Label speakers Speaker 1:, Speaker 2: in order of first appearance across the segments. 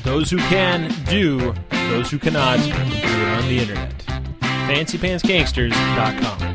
Speaker 1: Those who can do, those who cannot do it on the internet. FancyPantsGangsters.com.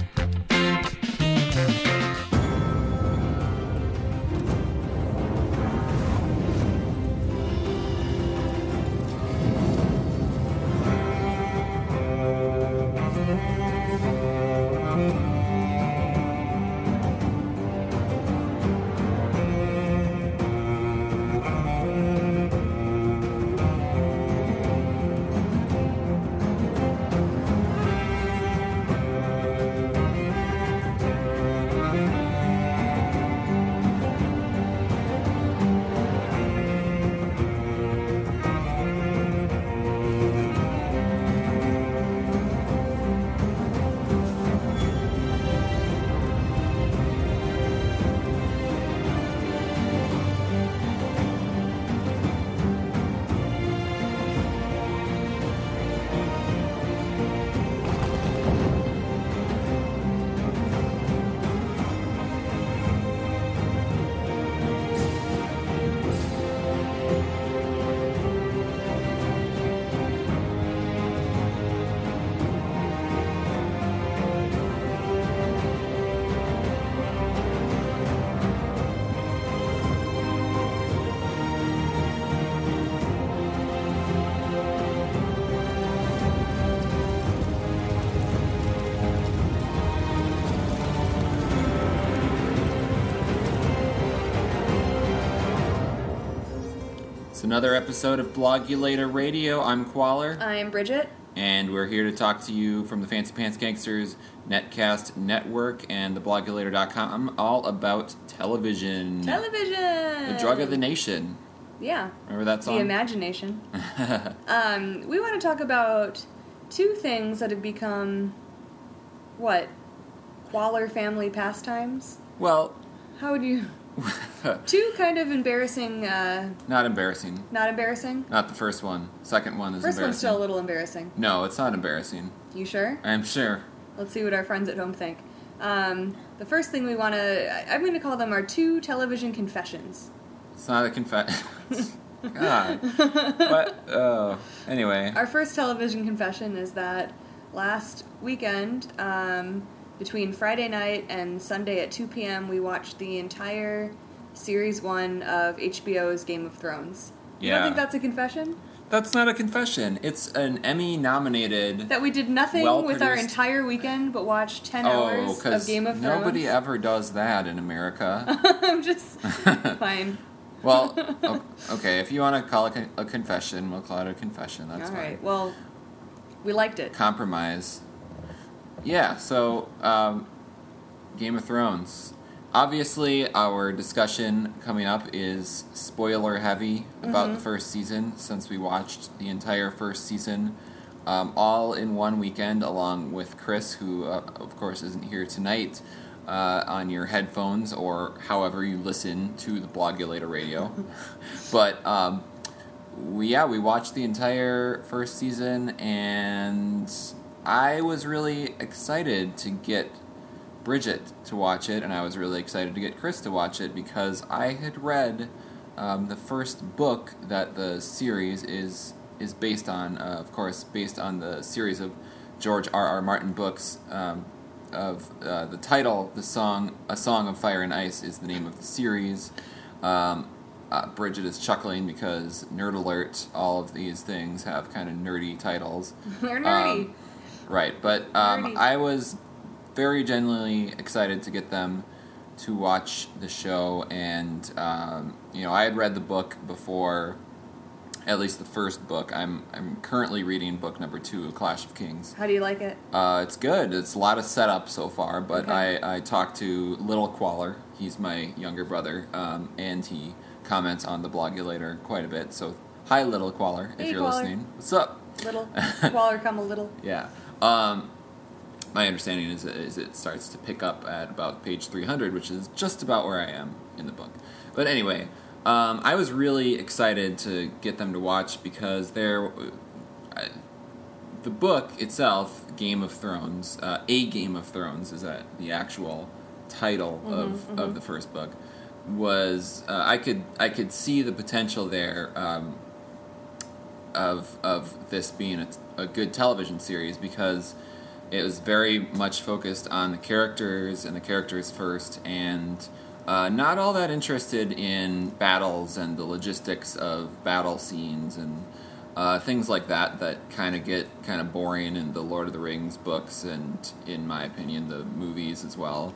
Speaker 2: Another episode of Blogulator Radio. I'm Qualler.
Speaker 3: I'm Bridget.
Speaker 2: And we're here to talk to you from the Fancy Pants Gangsters Netcast Network and the Blogulator.com all about television.
Speaker 3: Television!
Speaker 2: The drug of the nation.
Speaker 3: Yeah.
Speaker 2: Remember that song?
Speaker 3: The imagination. We want to talk about two things that have become, Qualler family pastimes?
Speaker 2: Well...
Speaker 3: How would you... Two kind of embarrassing...
Speaker 2: Not embarrassing.
Speaker 3: Not embarrassing?
Speaker 2: Not the first one. Second one is
Speaker 3: First
Speaker 2: embarrassing.
Speaker 3: one's still a little embarrassing.
Speaker 2: No, it's not embarrassing.
Speaker 3: You sure?
Speaker 2: I'm sure.
Speaker 3: Let's see what our friends at home think. The first thing we want to... I'm going to call them our two television confessions.
Speaker 2: It's not a confession. God. But, anyway.
Speaker 3: Our first television confession is that last weekend... between Friday night and Sunday at 2 p.m., we watched the entire Series 1 of HBO's Game of Thrones. You don't think that's a confession?
Speaker 2: That's not a confession. It's an Emmy-nominated...
Speaker 3: That we did nothing with our entire weekend but watched 10 hours of Game of Thrones?
Speaker 2: Nobody ever does that in America.
Speaker 3: I'm just... Fine.
Speaker 2: Well, okay, if you want to call it a confession, we'll call it a confession. That's fine.
Speaker 3: All right, well, we liked it.
Speaker 2: Compromise. Yeah, so, Game of Thrones. Obviously, our discussion coming up is spoiler-heavy about the first season, since we watched the entire first season all in one weekend, along with Chris, who, of course, isn't here tonight, on your headphones, or however you listen to the Blogulator Radio. But, we watched the entire first season, and... I was really excited to get Bridget to watch it, and I was really excited to get Chris to watch it, because I had read the first book that the series is based on, of course, based on the series of George R.R. Martin books of the title, A Song of Fire and Ice is the name of the series. Bridget is chuckling because, nerd alert, all of these things have kind of nerdy titles.
Speaker 3: They're nerdy.
Speaker 2: Right, but I was very genuinely excited to get them to watch the show, and I had read the book before, at least the first book. I'm currently reading book number 2, A Clash of Kings.
Speaker 3: How do you like it?
Speaker 2: It's good. It's a lot of setup so far, but
Speaker 3: okay.
Speaker 2: I talked to Little Qualler. He's my younger brother, and he comments on the Blogulator quite a bit. So, hi, Little Qualler, if you're
Speaker 3: Qualler.
Speaker 2: listening. What's up?
Speaker 3: Little Qualler, come a little.
Speaker 2: Yeah. My understanding is it starts to pick up at about page 300, which is just about where I am in the book. But anyway, I was really excited to get them to watch because the book itself, Game of Thrones, A Game of Thrones is the actual title of the first book, was I could see the potential there of this being a good television series because it was very much focused on the characters and the characters first, and not all that interested in battles and the logistics of battle scenes and things like that kind of get kind of boring in the Lord of the Rings books and, in my opinion, the movies as well.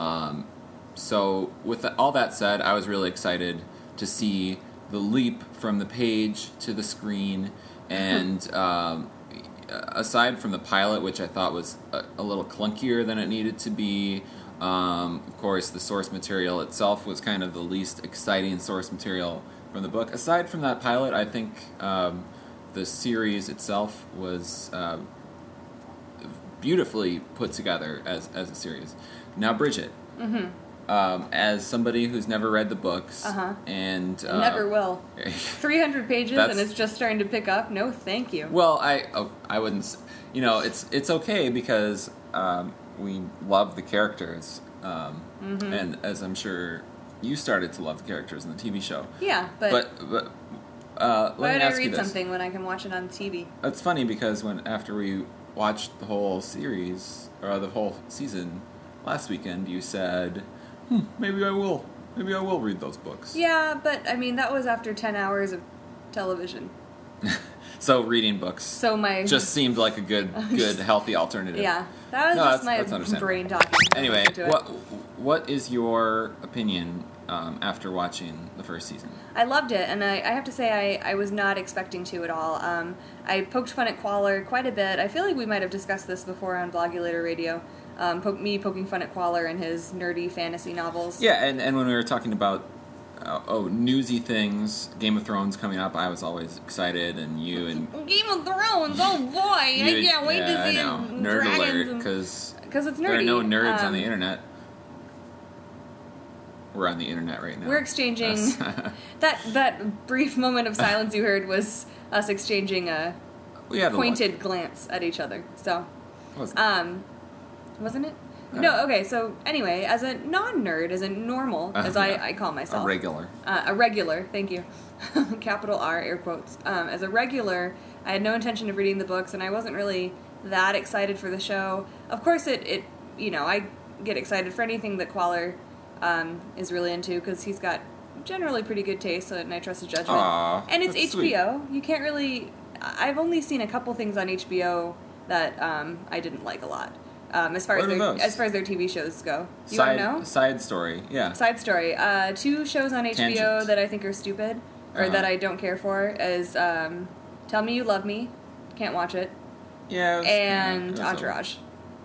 Speaker 2: So with all that said, I was really excited to see the leap from the page to the screen, and aside from the pilot, which I thought was a little clunkier than it needed to be, of course, the source material itself was kind of the least exciting source material from the book. Aside from that pilot, I think the series itself was beautifully put together as a series. Now, Bridget, as somebody who's never read the books, and
Speaker 3: never will, 300 pages and it's just starting to pick up. No, thank you.
Speaker 2: Well, I wouldn't. It's okay because we love the characters, and as I'm sure you started to love the characters in the TV show.
Speaker 3: Yeah, but
Speaker 2: let
Speaker 3: why
Speaker 2: me
Speaker 3: would
Speaker 2: ask
Speaker 3: I
Speaker 2: you
Speaker 3: read
Speaker 2: this.
Speaker 3: something when I can watch it on TV?
Speaker 2: It's funny because after we watched the whole series or the whole season last weekend, you said, maybe I will read those books.
Speaker 3: Yeah, but I mean that was after 10 hours of television.
Speaker 2: So reading books just seemed like a good healthy alternative.
Speaker 3: Yeah, that was
Speaker 2: that's
Speaker 3: my brain talking.
Speaker 2: Anyway, what is your opinion after watching the first season?
Speaker 3: I loved it, and I have to say I was not expecting to at all. I poked fun at Qualler quite a bit. I feel like we might have discussed this before on Blogulator Radio. Poking fun at Qualler and his nerdy fantasy novels.
Speaker 2: Yeah, and when we were talking about newsy things, Game of Thrones coming up, I was always excited, and you and
Speaker 3: Game of Thrones, oh boy, I can't wait to see
Speaker 2: Nerd alert, because
Speaker 3: it's nerdy.
Speaker 2: There are no nerds on the internet. We're on the internet right now.
Speaker 3: We're exchanging that brief moment of silence you heard was us exchanging a pointed glance at each other. So, wasn't it? No, okay, so anyway, as a non-nerd, as a normal, as I call myself.
Speaker 2: A regular,
Speaker 3: thank you. Capital R, air quotes. As a regular, I had no intention of reading the books, and I wasn't really that excited for the show. Of course, I get excited for anything that Qualler is really into, because he's got generally pretty good taste, and I trust his judgment.
Speaker 2: Aww,
Speaker 3: and it's HBO.
Speaker 2: Sweet.
Speaker 3: You can't really... I've only seen a couple things on HBO that I didn't like a lot. As far as their TV shows go. You want to know?
Speaker 2: Side Story, yeah.
Speaker 3: Side Story. 2 shows on HBO
Speaker 2: Tangent.
Speaker 3: that I think are stupid, or that I don't care for, is Tell Me You Love Me. Can't watch it.
Speaker 2: Yeah.
Speaker 3: And Entourage.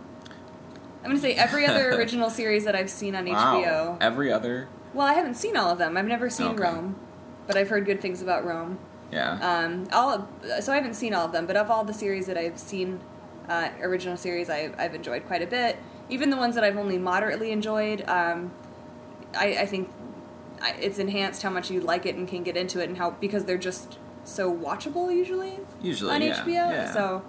Speaker 3: I'm going to say every other original series that I've seen on HBO.
Speaker 2: Every other?
Speaker 3: Well, I haven't seen all of them. I've never seen Rome, but I've heard good things about Rome.
Speaker 2: Yeah.
Speaker 3: So I haven't seen all of them, but of all the series that I've seen... original series I've enjoyed quite a bit. Even the ones that I've only moderately enjoyed, I think it's enhanced how much you like it and can get into it, and because they're just so watchable usually on HBO.
Speaker 2: Yeah.
Speaker 3: So,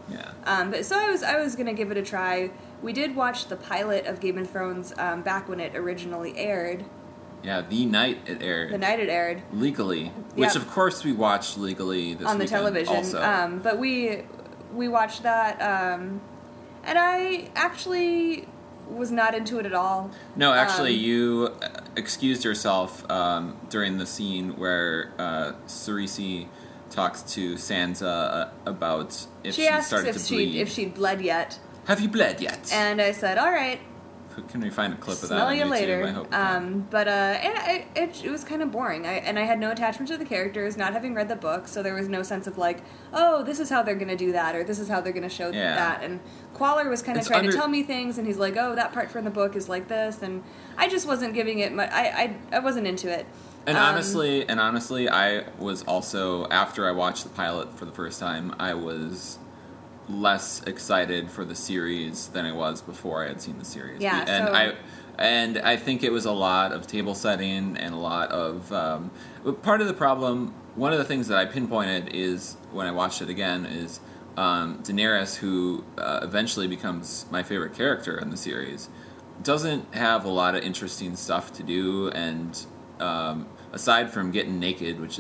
Speaker 3: I was gonna give it a try. We did watch the pilot of Game of Thrones back when it originally aired.
Speaker 2: Yeah, the night it aired. Legally, which of course we watched legally this
Speaker 3: on the television.
Speaker 2: Also.
Speaker 3: But we watched that, and I actually was not into it at all.
Speaker 2: No, actually, you excused yourself during the scene where Cersei talks to Sansa about if she started to bleed.
Speaker 3: If she'd bled yet.
Speaker 2: Have you bled yet?
Speaker 3: And I said, all right.
Speaker 2: Can we find a clip of that
Speaker 3: Smell
Speaker 2: on
Speaker 3: you
Speaker 2: YouTube?
Speaker 3: later.
Speaker 2: I hope.
Speaker 3: And it was kind of boring. I had no attachment to the characters, not having read the book, so there was no sense of like, oh, this is how they're going to do that, or this is how they're going to show that. And Qualler was kind of trying to tell me things, and he's like, oh, that part from the book is like this, and I just wasn't giving it much. I wasn't into it.
Speaker 2: And honestly, I was also, after I watched the pilot for the first time, I was less excited for the series than I was before I had seen the series.
Speaker 3: Yeah,
Speaker 2: and I think it was a lot of table setting and a lot of part of the problem. One of the things that I pinpointed is when I watched it again is Daenerys, who eventually becomes my favorite character in the series, doesn't have a lot of interesting stuff to do, and aside from getting naked, which is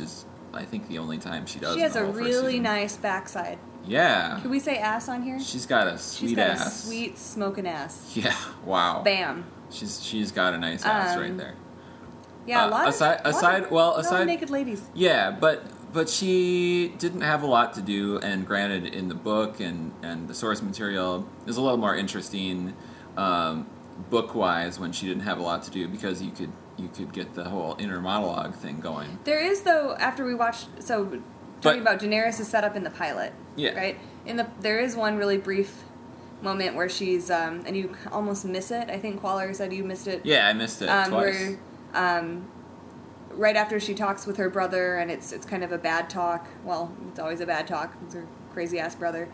Speaker 2: I think, the only time she does.
Speaker 3: She has
Speaker 2: in
Speaker 3: a
Speaker 2: the whole first
Speaker 3: really
Speaker 2: season.
Speaker 3: nice backside.
Speaker 2: Yeah.
Speaker 3: Can we say ass on here?
Speaker 2: She's got a sweet
Speaker 3: She's got
Speaker 2: ass.
Speaker 3: a sweet smoking ass.
Speaker 2: Yeah. Wow.
Speaker 3: Bam.
Speaker 2: She's got a nice ass right there.
Speaker 3: Yeah, a lot of naked ladies.
Speaker 2: Yeah, but she didn't have a lot to do, and granted, in the book and the source material is a little more interesting, book-wise, when she didn't have a lot to do, because you could get the whole inner monologue thing going.
Speaker 3: There is, though, after we watched, talking about Daenerys is set up in the pilot,
Speaker 2: yeah,
Speaker 3: right? There is one really brief moment where she's and you almost miss it. I think Qualler said you missed it.
Speaker 2: Yeah, I missed it twice.
Speaker 3: Where, right after she talks with her brother, and it's kind of a bad talk. Well, it's always a bad talk. It's her crazy ass brother.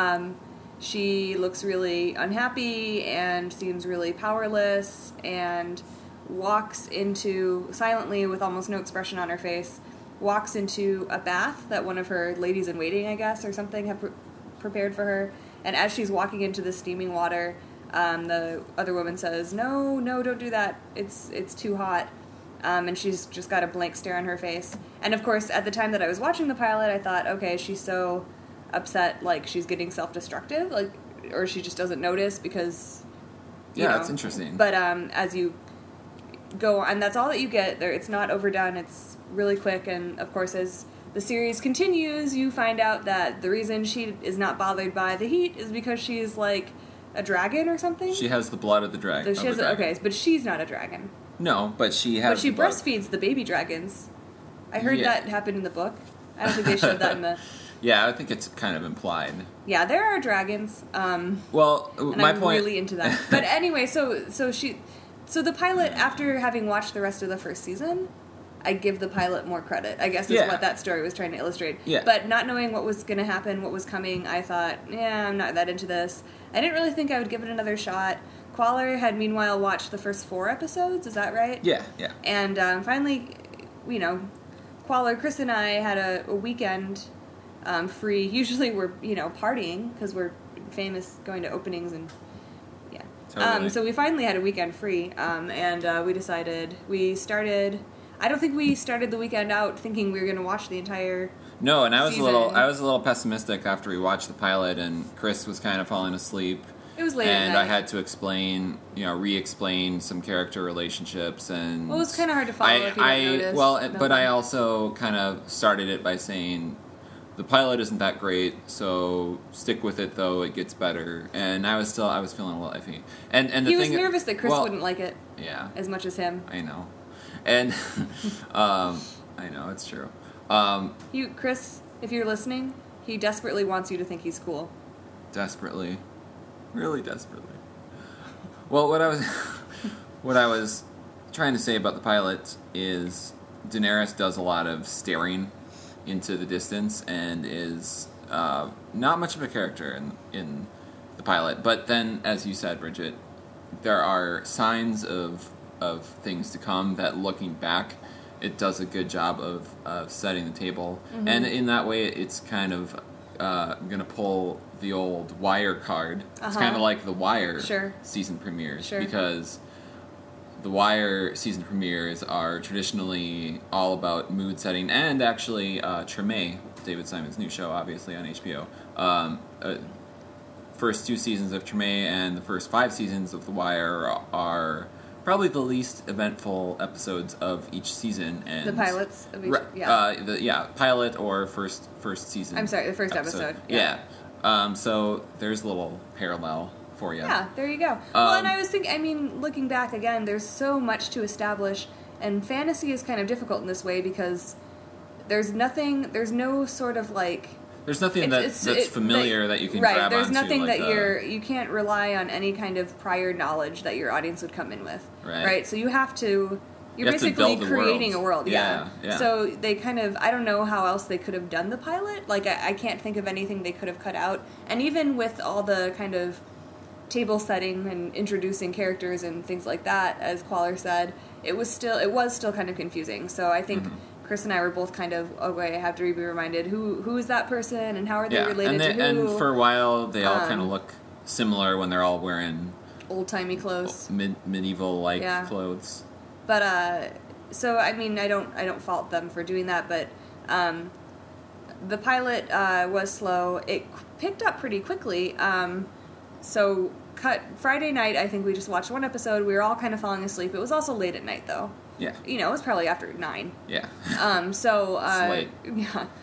Speaker 3: She looks really unhappy and seems really powerless, and walks into, silently with almost no expression on her face, walks into a bath that one of her ladies in waiting, I guess, or something, have prepared for her. And as she's walking into the steaming water, the other woman says, "No, don't do that. It's too hot." And she's just got a blank stare on her face. And of course, at the time that I was watching the pilot, I thought, okay, she's so upset, like she's getting self-destructive, like, or she just doesn't notice because.
Speaker 2: Yeah, that's interesting.
Speaker 3: But as you go, and that's all that you get there. It's not overdone. It's really quick, and of course, as the series continues, you find out that the reason she is not bothered by the heat is because she's like a dragon or something.
Speaker 2: She has the blood of the dragon.
Speaker 3: Okay, but she's not a dragon.
Speaker 2: No, but she has.
Speaker 3: But she breastfeeds the baby dragons. I heard that happened in the book. I don't think they showed that in the.
Speaker 2: Yeah, I think it's kind of implied.
Speaker 3: Yeah, there are dragons.
Speaker 2: Well,
Speaker 3: and
Speaker 2: my
Speaker 3: I'm
Speaker 2: point.
Speaker 3: really into that. But anyway, so the pilot, after having watched the rest of the first season, I give the pilot more credit, I guess, is what that story was trying to illustrate.
Speaker 2: Yeah.
Speaker 3: But not knowing what was going to happen, what was coming, I thought, I'm not that into this. I didn't really think I would give it another shot. Qualler had, meanwhile, watched the first 4 episodes, is that right?
Speaker 2: Yeah.
Speaker 3: And finally, Qualler, Chris and I had a weekend free. Usually we're, partying, because we're famous going to openings and... Yeah.
Speaker 2: Totally.
Speaker 3: So we finally had a weekend free, and we decided I don't think we started the weekend out thinking we were going to watch the entire.
Speaker 2: No, and I was
Speaker 3: season.
Speaker 2: a little pessimistic after we watched the pilot, and Chris was kind of falling asleep.
Speaker 3: It was late
Speaker 2: and
Speaker 3: at night.
Speaker 2: I had to re-explain some character relationships, and
Speaker 3: Well, it was kind of hard to follow if you didn't notice.
Speaker 2: But I also kind of started it by saying the pilot isn't that great, so stick with it though, it gets better. And I was feeling a little iffy. And
Speaker 3: he was nervous that Chris wouldn't like it.
Speaker 2: Yeah.
Speaker 3: As much as him.
Speaker 2: I know. And I know, it's true.
Speaker 3: Chris, if you're listening, he desperately wants you to think he's cool.
Speaker 2: Desperately. Really desperately. Well, what I was trying to say about the pilot is Daenerys does a lot of staring into the distance and is not much of a character in the pilot. But then, as you said, Bridget, there are signs of things to come that, looking back, it does a good job of setting the table. Mm-hmm. And in that way, it's kind of going to pull the old Wire card. It's kind of like the Wire season premieres.
Speaker 3: Sure.
Speaker 2: Because the Wire season premieres are traditionally all about mood setting, and actually Treme, David Simon's new show, obviously on HBO. First 2 seasons of Treme and the first 5 seasons of The Wire are probably the least eventful episodes of each season. And
Speaker 3: the pilots of each,
Speaker 2: pilot or first season.
Speaker 3: I'm sorry, the first episode.
Speaker 2: Yeah. So there's a little parallel for you.
Speaker 3: Yeah, there you go. Well, and I was thinking, looking back again, there's so much to establish, and fantasy is kind of difficult in this way because there's no sort of like...
Speaker 2: There's nothing that's familiar that you can grab onto.
Speaker 3: There's nothing that you can't rely on any kind of prior knowledge that your audience would come in with. Right? So you have to... You're basically creating a world. Yeah. So they kind of... I don't know how else they could have done the pilot. Like, I can't think of anything they could have cut out. And even with all the kind of table setting and introducing characters and things like that, as Qualler said, it was still kind of confusing. So I think... Mm-hmm. Chris and I were both kind of, okay, I have to be reminded, who is that person and how are they related to who?
Speaker 2: And for a while, they all kind of look similar when they're all wearing...
Speaker 3: old-timey clothes.
Speaker 2: Medieval-like clothes.
Speaker 3: But, so, I don't fault them for doing that, but The pilot was slow. It picked up pretty quickly. So Friday night, I think we just watched one episode. We were all kind of falling asleep. It was also late at night, though.
Speaker 2: Yeah.
Speaker 3: You know, it was probably after 9.
Speaker 2: Yeah.
Speaker 3: So
Speaker 2: It's late.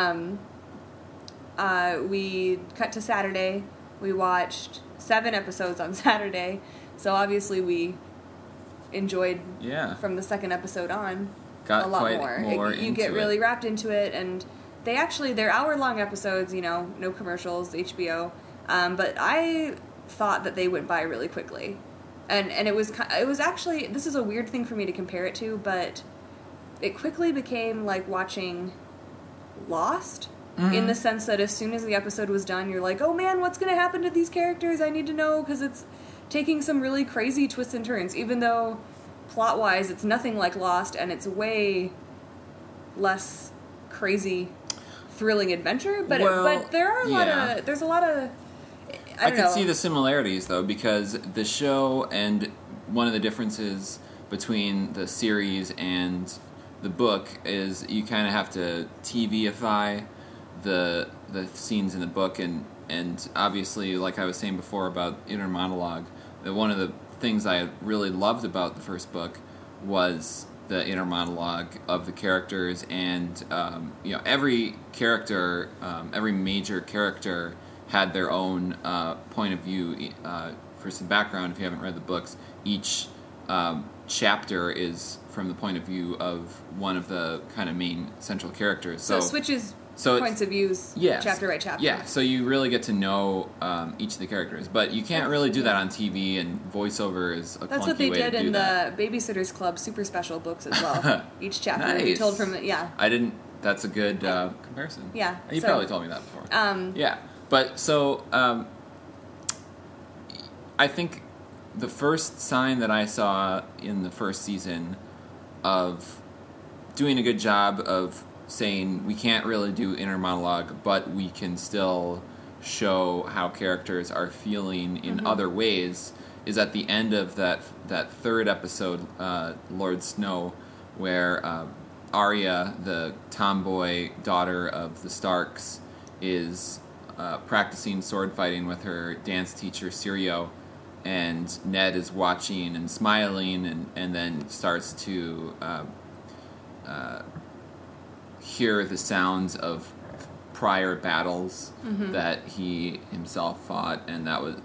Speaker 3: yeah. We cut to Saturday. We watched 7 episodes on Saturday. So obviously we enjoyed from the second episode on
Speaker 2: Got
Speaker 3: a lot
Speaker 2: quite
Speaker 3: more. You get really wrapped into it, and they're hour-long episodes, you know, no commercials, HBO. But I thought that they went by really quickly. And it was actually, this is a weird thing for me to compare it to, but it quickly became like watching Lost, in the sense that as soon as the episode was done, you're like, oh man, what's going to happen to these characters? I need to know, because it's taking some really crazy twists and turns, even though plot-wise it's nothing like Lost, and it's way less crazy, thrilling adventure, but there are there's a lot of I
Speaker 2: can see the similarities, though, because the show, and one of the differences between the series and the book is you kind of have to TV-ify the scenes in the book, and obviously, like I was saying before about inner monologue, that one of the things I really loved about the first book was the inner monologue of the characters, and you know, every character, every major character had their own point of view. For some background, if you haven't read the books, each chapter is from the point of view of one of the kind of main central characters.
Speaker 3: So it switches points of views chapter by chapter.
Speaker 2: Yeah, so you really get to know each of the characters. But you can't really do that on TV, and voiceover is a
Speaker 3: That's
Speaker 2: clunky
Speaker 3: what they
Speaker 2: way
Speaker 3: did
Speaker 2: to do
Speaker 3: in
Speaker 2: that.
Speaker 3: the Babysitter's Club Super Special books as well. Each chapter
Speaker 2: Nice.
Speaker 3: told from
Speaker 2: I didn't. That's a good comparison.
Speaker 3: Yeah.
Speaker 2: You probably told me that before. Yeah. But so I think the first sign that I saw in the first season of doing a good job of saying we can't really do inner monologue, but we can still show how characters are feeling in other ways, is at the end of that third episode, Lord Snow, where Arya, the tomboy daughter of the Starks, is practicing sword fighting with her dance teacher Syrio, and Ned is watching and smiling, and then starts to hear the sounds of prior battles that he himself fought, and that was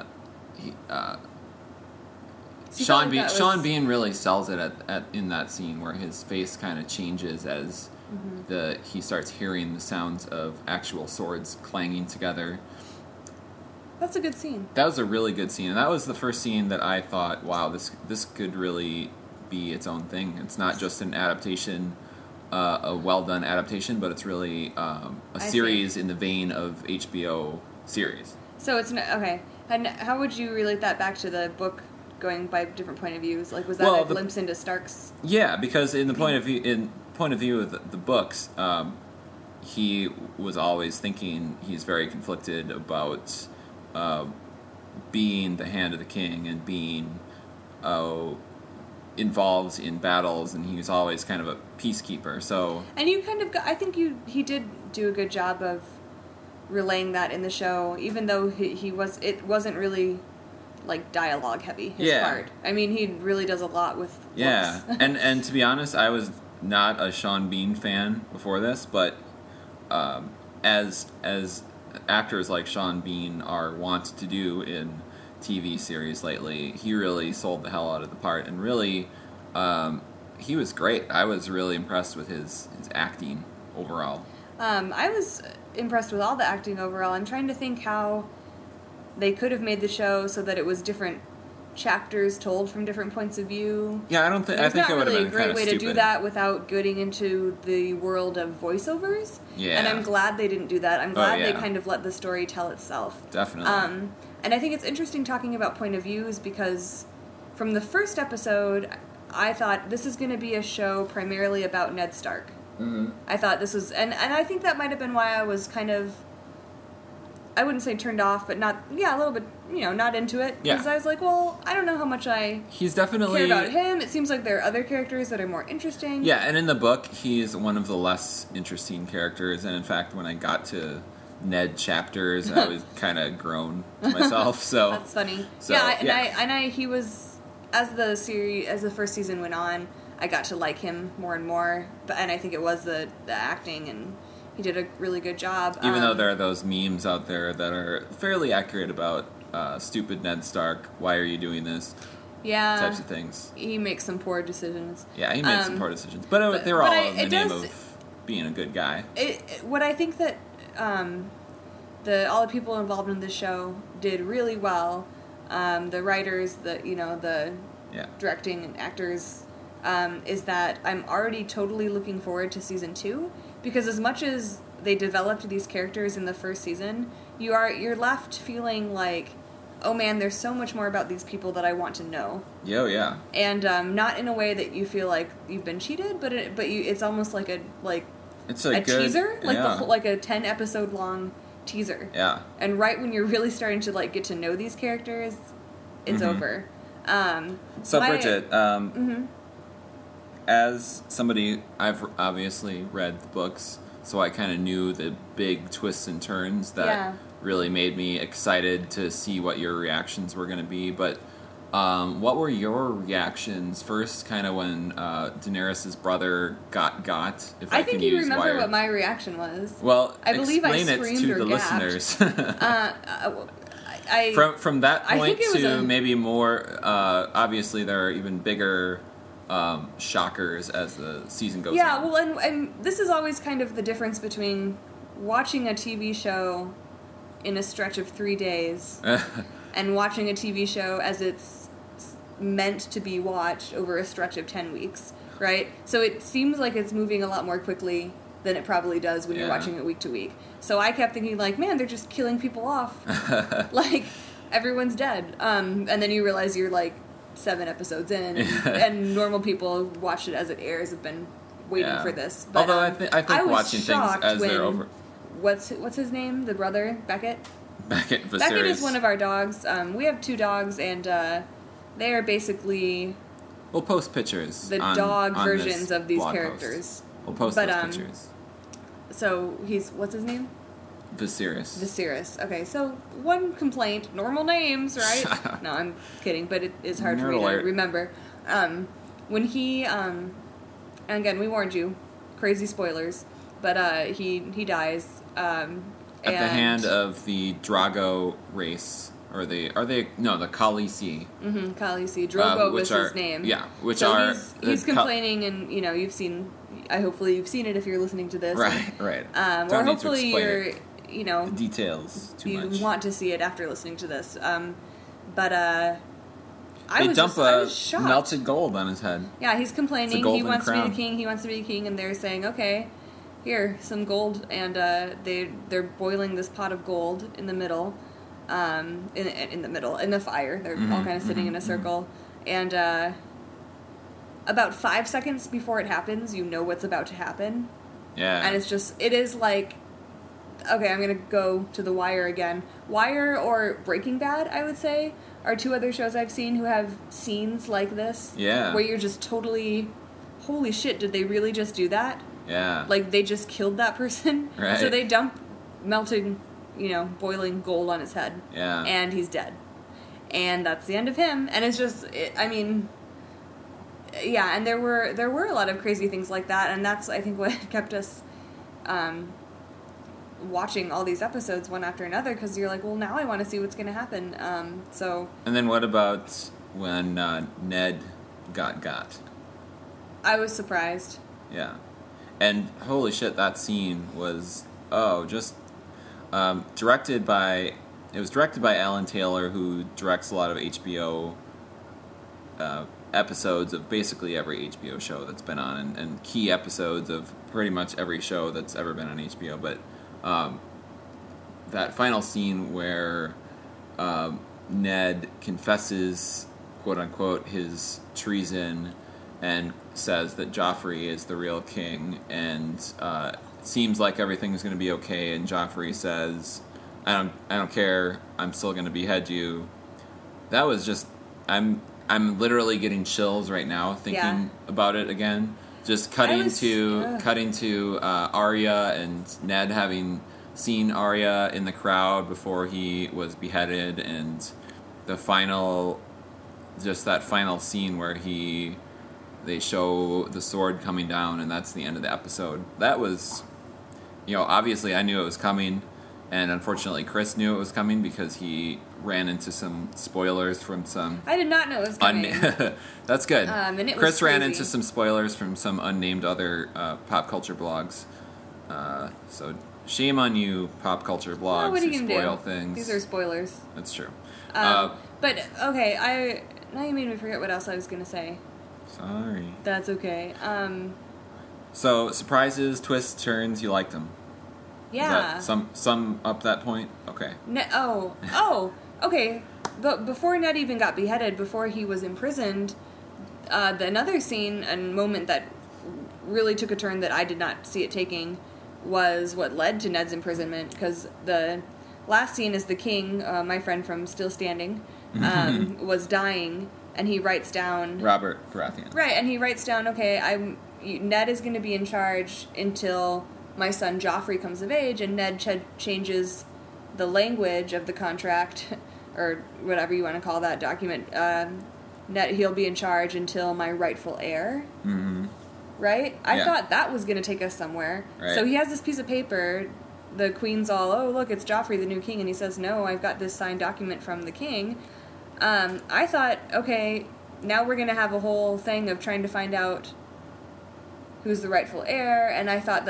Speaker 2: Sean Bean really sells it at in that scene where his face kind of changes as he starts hearing the sounds of actual swords clanging together.
Speaker 3: That's a good scene.
Speaker 2: That was a really good scene, and that was the first scene that I thought, wow, this could really be its own thing. It's not just an adaptation, a well-done adaptation, but it's really a series in the vein of HBO series.
Speaker 3: So it's okay. And how would you relate that back to the book, going by different point of views? Like, was that a glimpse into Stark's? Yeah,
Speaker 2: because in the point of view of the books, he was always thinking he's very conflicted about being the hand of the king and being involved in battles, and he was always kind of a peacekeeper. So, and you kind of,
Speaker 3: I think he did do a good job of relaying that in the show, even though it wasn't really like dialogue heavy, his part. I mean, he really does a lot with looks.
Speaker 2: Yeah. and to be honest, I was not a Sean Bean fan before this, but as actors like Sean Bean are wont to do in TV series lately, he really sold the hell out of the part, and really he was great. I was really impressed with his acting overall.
Speaker 3: I was impressed with all the acting overall. I'm trying to think how they could have made the show so that it was different chapters told from different points of view.
Speaker 2: Yeah, I think it would have been kind of stupid. There's not really a great way
Speaker 3: to do that without getting into the world of voiceovers. Yeah. And I'm glad they didn't do that. I'm glad they kind of let the story tell itself.
Speaker 2: Definitely.
Speaker 3: And I think it's interesting talking about point of views, because from the first episode, I thought this is going to be a show primarily about Ned Stark. Mm-hmm. I thought this was, and I think that might have been why I was kind of I wouldn't say turned off, but not, a little bit, not into it.
Speaker 2: Yeah.
Speaker 3: Because I was like, well, I don't know how much I
Speaker 2: He's definitely...
Speaker 3: care about him. It seems like there are other characters that are more interesting.
Speaker 2: Yeah, and in the book, he's one of the less interesting characters, and in fact, when I got to Ned chapters, I was kind of grown to myself, so...
Speaker 3: That's funny.
Speaker 2: So,
Speaker 3: He was, as the first season went on, I got to like him more and more, and I think it was the acting, and he did a really good job.
Speaker 2: Even though there are those memes out there that are fairly accurate about stupid Ned Stark, why are you doing this?
Speaker 3: Yeah.
Speaker 2: Types of things.
Speaker 3: He makes some poor decisions.
Speaker 2: Yeah, he makes some poor decisions. But they're all in the name of being a good guy.
Speaker 3: What I think that all the people involved in this show did really well, the writers, the directing and actors, is that I'm already totally looking forward to season 2, because as much as they developed these characters in the first season, you're left feeling like, oh man, there's so much more about these people that I want to know.
Speaker 2: Yeah.
Speaker 3: And not in a way that you feel like you've been cheated, but it's almost like a teaser, like a 10 episode long teaser.
Speaker 2: Yeah.
Speaker 3: And right when you're really starting to get to know these characters, it's over.
Speaker 2: So Bridget, as somebody, I've obviously read the books, so I kind of knew the big twists and turns that really made me excited to see what your reactions were going to be. But what were your reactions first, kind of when Daenerys' brother got? If I
Speaker 3: think you remember what my reaction was.
Speaker 2: Well,
Speaker 3: I believe
Speaker 2: explain
Speaker 3: I
Speaker 2: it
Speaker 3: screamed
Speaker 2: to
Speaker 3: or
Speaker 2: the
Speaker 3: gasped.
Speaker 2: listeners. From that point to maybe more, obviously there are even bigger shockers as the season goes on.
Speaker 3: Yeah, well, and this is always kind of the difference between watching a TV show in a stretch of 3 days and watching a TV show as it's meant to be watched over a stretch of 10 weeks, right? So it seems like it's moving a lot more quickly than it probably does when you're watching it week to week. So I kept thinking, man, they're just killing people off. Everyone's dead. And then you realize you're 7 episodes in, and normal people who watched it as it airs have been waiting for this. But,
Speaker 2: although I think watching things as they're over.
Speaker 3: What's his name? The brother, Beckett?
Speaker 2: Beckett Viserys.
Speaker 3: Beckett is one of our dogs. We have 2 dogs, and they are basically...
Speaker 2: We'll post pictures.
Speaker 3: The dog versions of these characters.
Speaker 2: We'll post those pictures.
Speaker 3: So what's his name?
Speaker 2: Viserys.
Speaker 3: Okay, so one complaint, normal names, right? No, I'm kidding, but it is hard for me to remember. When he, and again, we warned you, crazy spoilers, but he dies.
Speaker 2: At the hand of the Drago race, the Khaleesi.
Speaker 3: Mm-hmm, Khaleesi. Drogo was his name.
Speaker 2: Yeah,
Speaker 3: he's complaining, and hopefully you've seen it if you're listening to this.
Speaker 2: Right.
Speaker 3: Or hopefully you're,
Speaker 2: the details too much.
Speaker 3: You want to see it after listening to this. But
Speaker 2: they dump melted gold on his head.
Speaker 3: Yeah, he's complaining. He wants
Speaker 2: crown.
Speaker 3: to be the king. He wants to be the king, and they're saying, okay, here, some gold, and they're boiling this pot of gold in the middle, in the fire. They're all kind of sitting in a circle, and about 5 seconds before it happens, you know what's about to happen.
Speaker 2: Yeah,
Speaker 3: and it is like, okay, I'm gonna go to The Wire again. Wire or Breaking Bad, I would say, are 2 other shows I've seen who have scenes like this.
Speaker 2: Yeah,
Speaker 3: where you're just totally, holy shit, did they really just do that?
Speaker 2: Yeah.
Speaker 3: They just killed that person.
Speaker 2: Right.
Speaker 3: So they dump melting, boiling gold on his head.
Speaker 2: Yeah.
Speaker 3: And he's dead. And that's the end of him. And it's just, yeah, and there were a lot of crazy things like that, and that's, I think, what kept us watching all these episodes one after another, because you're like, well, now I want to see what's going to happen. And
Speaker 2: then what about when Ned got?
Speaker 3: I was surprised.
Speaker 2: Yeah. And holy shit, that scene was directed by Alan Taylor, who directs a lot of HBO episodes of basically every HBO show that's been on, and key episodes of pretty much every show that's ever been on HBO. But that final scene where Ned confesses, quote unquote, his treason and says that Joffrey is the real king, and it seems like everything's going to be okay, and Joffrey says, I don't care. I'm still going to behead you. That was just, I'm literally getting chills right now thinking about it again. Just cutting to Arya and Ned having seen Arya in the crowd before he was beheaded, and that final scene where they show the sword coming down, and that's the end of the episode. That was, obviously I knew it was coming, and unfortunately Chris knew it was coming because he ran into some spoilers from some...
Speaker 3: I did not know it was coming.
Speaker 2: That's good.
Speaker 3: And it
Speaker 2: Chris
Speaker 3: was
Speaker 2: ran
Speaker 3: crazy.
Speaker 2: into some spoilers from some unnamed other pop culture blogs. So shame on you, pop culture blogs,
Speaker 3: what are you
Speaker 2: who
Speaker 3: gonna
Speaker 2: spoil
Speaker 3: do?
Speaker 2: things.
Speaker 3: These are spoilers.
Speaker 2: That's true.
Speaker 3: But, okay, now you made me forget what else I was going to say.
Speaker 2: Sorry.
Speaker 3: That's okay.
Speaker 2: So, surprises, twists, turns, you liked them.
Speaker 3: Yeah.
Speaker 2: Is that sum up that point? Okay.
Speaker 3: Okay. But before Ned even got beheaded, before he was imprisoned, another scene and moment that really took a turn that I did not see it taking was what led to Ned's imprisonment, because the last scene is the king, my friend from Still Standing, was dying, and he writes down...
Speaker 2: Robert Baratheon.
Speaker 3: Right, and he writes down, okay, Ned is going to be in charge until my son Joffrey comes of age, and Ned changes the language of the contract, or whatever you want to call that document. Ned, he'll be in charge until my rightful heir.
Speaker 2: Mm-hmm.
Speaker 3: Right? I thought that was going to take us somewhere.
Speaker 2: Right.
Speaker 3: So he has this piece of paper. The queen's all, oh, look, it's Joffrey, the new king. And he says, no, I've got this signed document from the king. I thought, okay, now we're going to have a whole thing of trying to find out who's the rightful heir. And I thought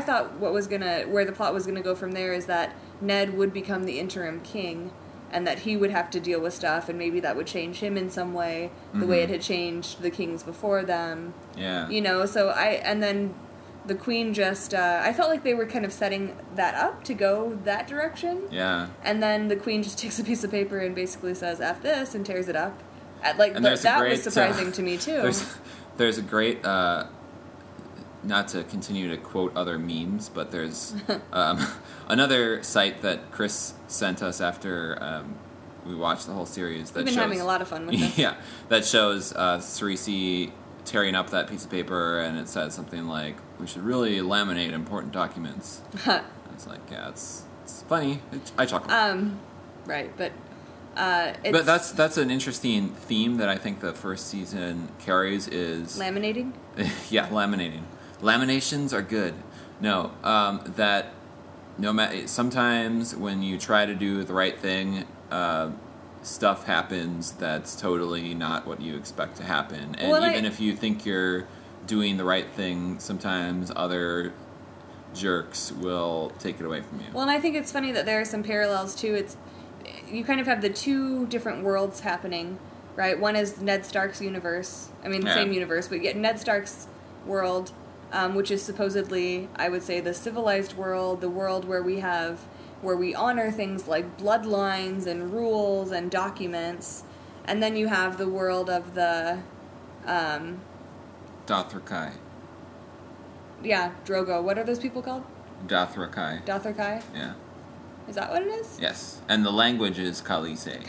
Speaker 3: where the plot was going to go from there is that Ned would become the interim king, and that he would have to deal with stuff, and maybe that would change him in some way, the way it had changed the kings before them.
Speaker 2: Yeah.
Speaker 3: And then the queen just, I felt like they were kind of setting that up to go that direction.
Speaker 2: Yeah.
Speaker 3: And then the queen just takes a piece of paper and basically says, F this, and tears it up. That was surprising to me, too.
Speaker 2: There's a great, not to continue to quote other memes, but there's another site that Chris sent us after we watched the whole series. That
Speaker 3: We've been having a lot of fun with this.
Speaker 2: Yeah, that shows Cersei tearing up that piece of paper, and it says something like, "We should really laminate important documents." It's like, yeah, it's funny. I chuckle.
Speaker 3: Right, but
Speaker 2: but that's an interesting theme that I think the first season carries is
Speaker 3: laminating.
Speaker 2: Yeah, laminating. Laminations are good. No, that no matter, sometimes when you try to do the right thing, stuff happens that's totally not what you expect to happen. And if you think you're doing the right thing, sometimes other jerks will take it away from you.
Speaker 3: Well, and I think it's funny that there are some parallels too. You kind of have the two different worlds happening, right? One is Ned Stark's universe. I mean, the same universe, but yet Ned Stark's world, which is supposedly, I would say, the civilized world, the world where we honor things like bloodlines and rules and documents. And then you have the world of the
Speaker 2: Dothraki.
Speaker 3: Yeah, Drogo. What are those people called?
Speaker 2: Dothraki.
Speaker 3: Dothraki?
Speaker 2: Yeah.
Speaker 3: Is that what it is?
Speaker 2: Yes. And the language is Khaleesi.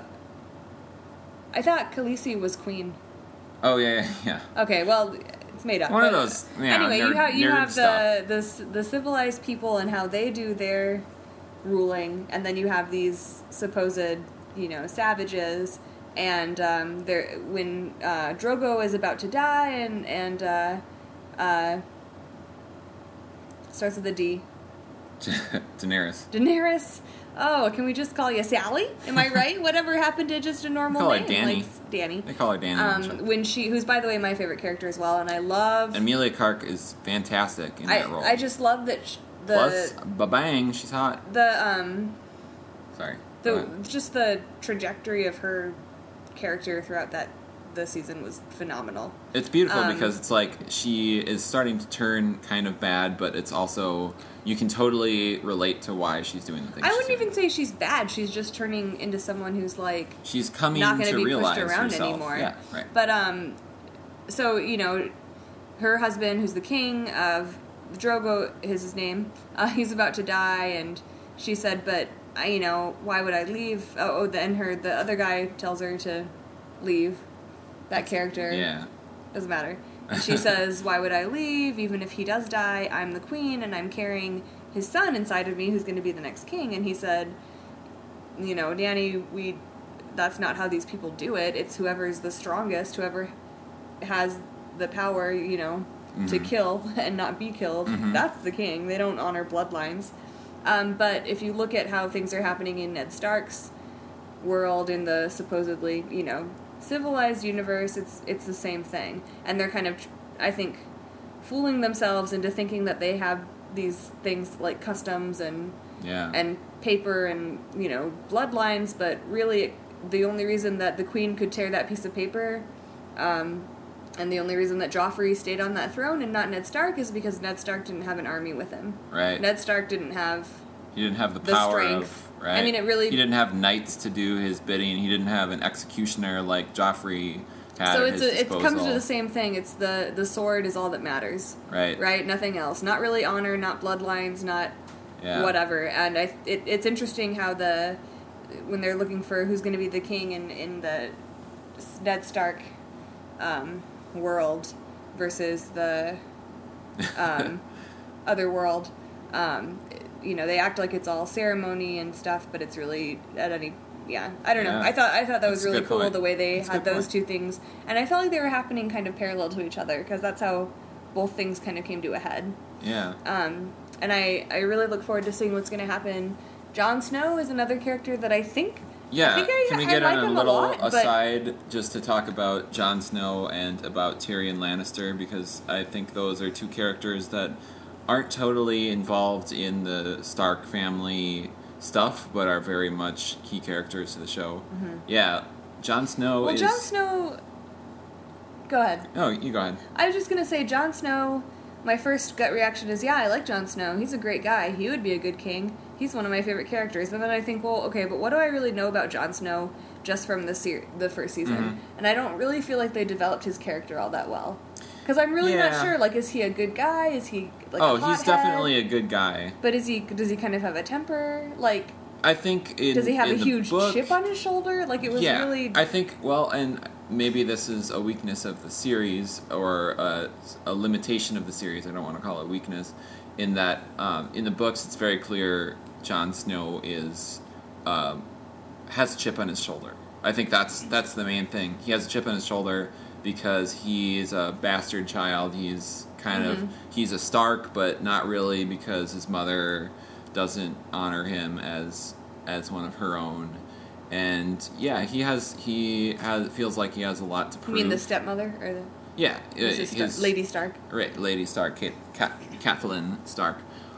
Speaker 3: I thought Khaleesi was queen.
Speaker 2: Oh, yeah.
Speaker 3: Okay, well, it's made up.
Speaker 2: One of those,
Speaker 3: anyway, you have
Speaker 2: stuff.
Speaker 3: the civilized people and how they do their ruling, and then you have these supposed, savages, and when Drogo is about to die, and starts with a D. Daenerys. Oh, can we just call you Sally? Am I right? Whatever happened to just a normal
Speaker 2: call her
Speaker 3: name?
Speaker 2: Dany.
Speaker 3: Like Dany.
Speaker 2: They call her Dany.
Speaker 3: Who's, by the way, my favorite character as well, and I love...
Speaker 2: Emilia Clarke is fantastic in that role.
Speaker 3: I just love that
Speaker 2: Plus, ba-bang, she's hot. Sorry.
Speaker 3: Just the trajectory of her character throughout the season was phenomenal.
Speaker 2: It's beautiful because it's like she is starting to turn kind of bad, but it's also... You can totally relate to why she's doing the things
Speaker 3: I wouldn't even say she's bad. She's just turning into someone who's like...
Speaker 2: She's coming
Speaker 3: not going
Speaker 2: to
Speaker 3: be
Speaker 2: realize
Speaker 3: pushed around
Speaker 2: herself.
Speaker 3: anymore.
Speaker 2: Yeah, right.
Speaker 3: But, so, her husband, who's the king of Drogo, is his name, he's about to die, and she said, but why would I leave? Then the other guy tells her to leave. That character.
Speaker 2: Yeah.
Speaker 3: Doesn't matter. And she says, why would I leave? Even if he does die, I'm the queen, and I'm carrying his son inside of me who's going to be the next king. And he said, Danny, that's not how these people do it. It's whoever's the strongest, whoever has the power, to kill and not be killed.
Speaker 2: Mm-hmm.
Speaker 3: That's the king. They don't honor bloodlines. But if you look at how things are happening in Ned Stark's world, in the supposedly, civilized universe, it's the same thing. And they're kind of, I think, fooling themselves into thinking that they have these things like customs and paper and, bloodlines, but really the only reason that the queen could tear that piece of paper, and the only reason that Joffrey stayed on that throne and not Ned Stark is because Ned Stark didn't have an army with him.
Speaker 2: Right.
Speaker 3: Ned Stark didn't have...
Speaker 2: He didn't have the power
Speaker 3: strength.
Speaker 2: Right?
Speaker 3: I mean, it really...
Speaker 2: He didn't have knights to do his bidding. He didn't have an executioner like Joffrey had
Speaker 3: so
Speaker 2: at his disposal.
Speaker 3: it comes to the same thing. It's the sword is all that matters.
Speaker 2: Right.
Speaker 3: Right? Nothing else. Not really honor, not bloodlines, not whatever. And it's interesting how when they're looking for who's going to be the king in the Ned Stark world versus the other world, they act like it's all ceremony and stuff, but it's really I don't know. I thought that was really cool
Speaker 2: point.
Speaker 3: the way they
Speaker 2: That's
Speaker 3: had those two things, and I felt like they were happening kind of parallel to each other because that's how both things kind of came to a head.
Speaker 2: Yeah.
Speaker 3: And I really look forward to seeing what's going to happen. Jon Snow is another character that I think.
Speaker 2: Yeah, can we get
Speaker 3: like
Speaker 2: on a
Speaker 3: him
Speaker 2: little
Speaker 3: lot,
Speaker 2: aside just to talk about Jon Snow and about Tyrion Lannister, because I think those are two characters that aren't totally involved in the Stark family stuff, but are very much key characters to the show.
Speaker 3: Mm-hmm.
Speaker 2: Yeah, Jon Snow is...
Speaker 3: Jon Snow... Go ahead.
Speaker 2: Oh, you go ahead.
Speaker 3: I was just going to say, Jon Snow, my first gut reaction is, I like Jon Snow. He's a great guy. He would be a good king. He's one of my favorite characters. And then I think, well, okay, but what do I really know about Jon Snow just from the first season?
Speaker 2: Mm-hmm.
Speaker 3: And I don't really feel like they developed his character all that well. Because I'm really not sure, like, is he a good guy? Is he, like, a hothead?
Speaker 2: He's definitely a good guy.
Speaker 3: But does he kind of have a temper? Like...
Speaker 2: I think
Speaker 3: does he have a huge
Speaker 2: book,
Speaker 3: chip on his shoulder? Like, it was really...
Speaker 2: I think, and maybe this is a weakness of the series, or a limitation of the series, I don't want to call it weakness, in that in the books it's very clear Jon Snow is has a chip on his shoulder. I think that's the main thing. He has a chip on his shoulder because he's a bastard child. He's kind of... He's a Stark, but not really, because his mother doesn't honor him as one of her own, and he feels like he has a lot to prove.
Speaker 3: You mean the stepmother or the his Lady Stark?
Speaker 2: Right, Lady Stark, Catelyn Stark.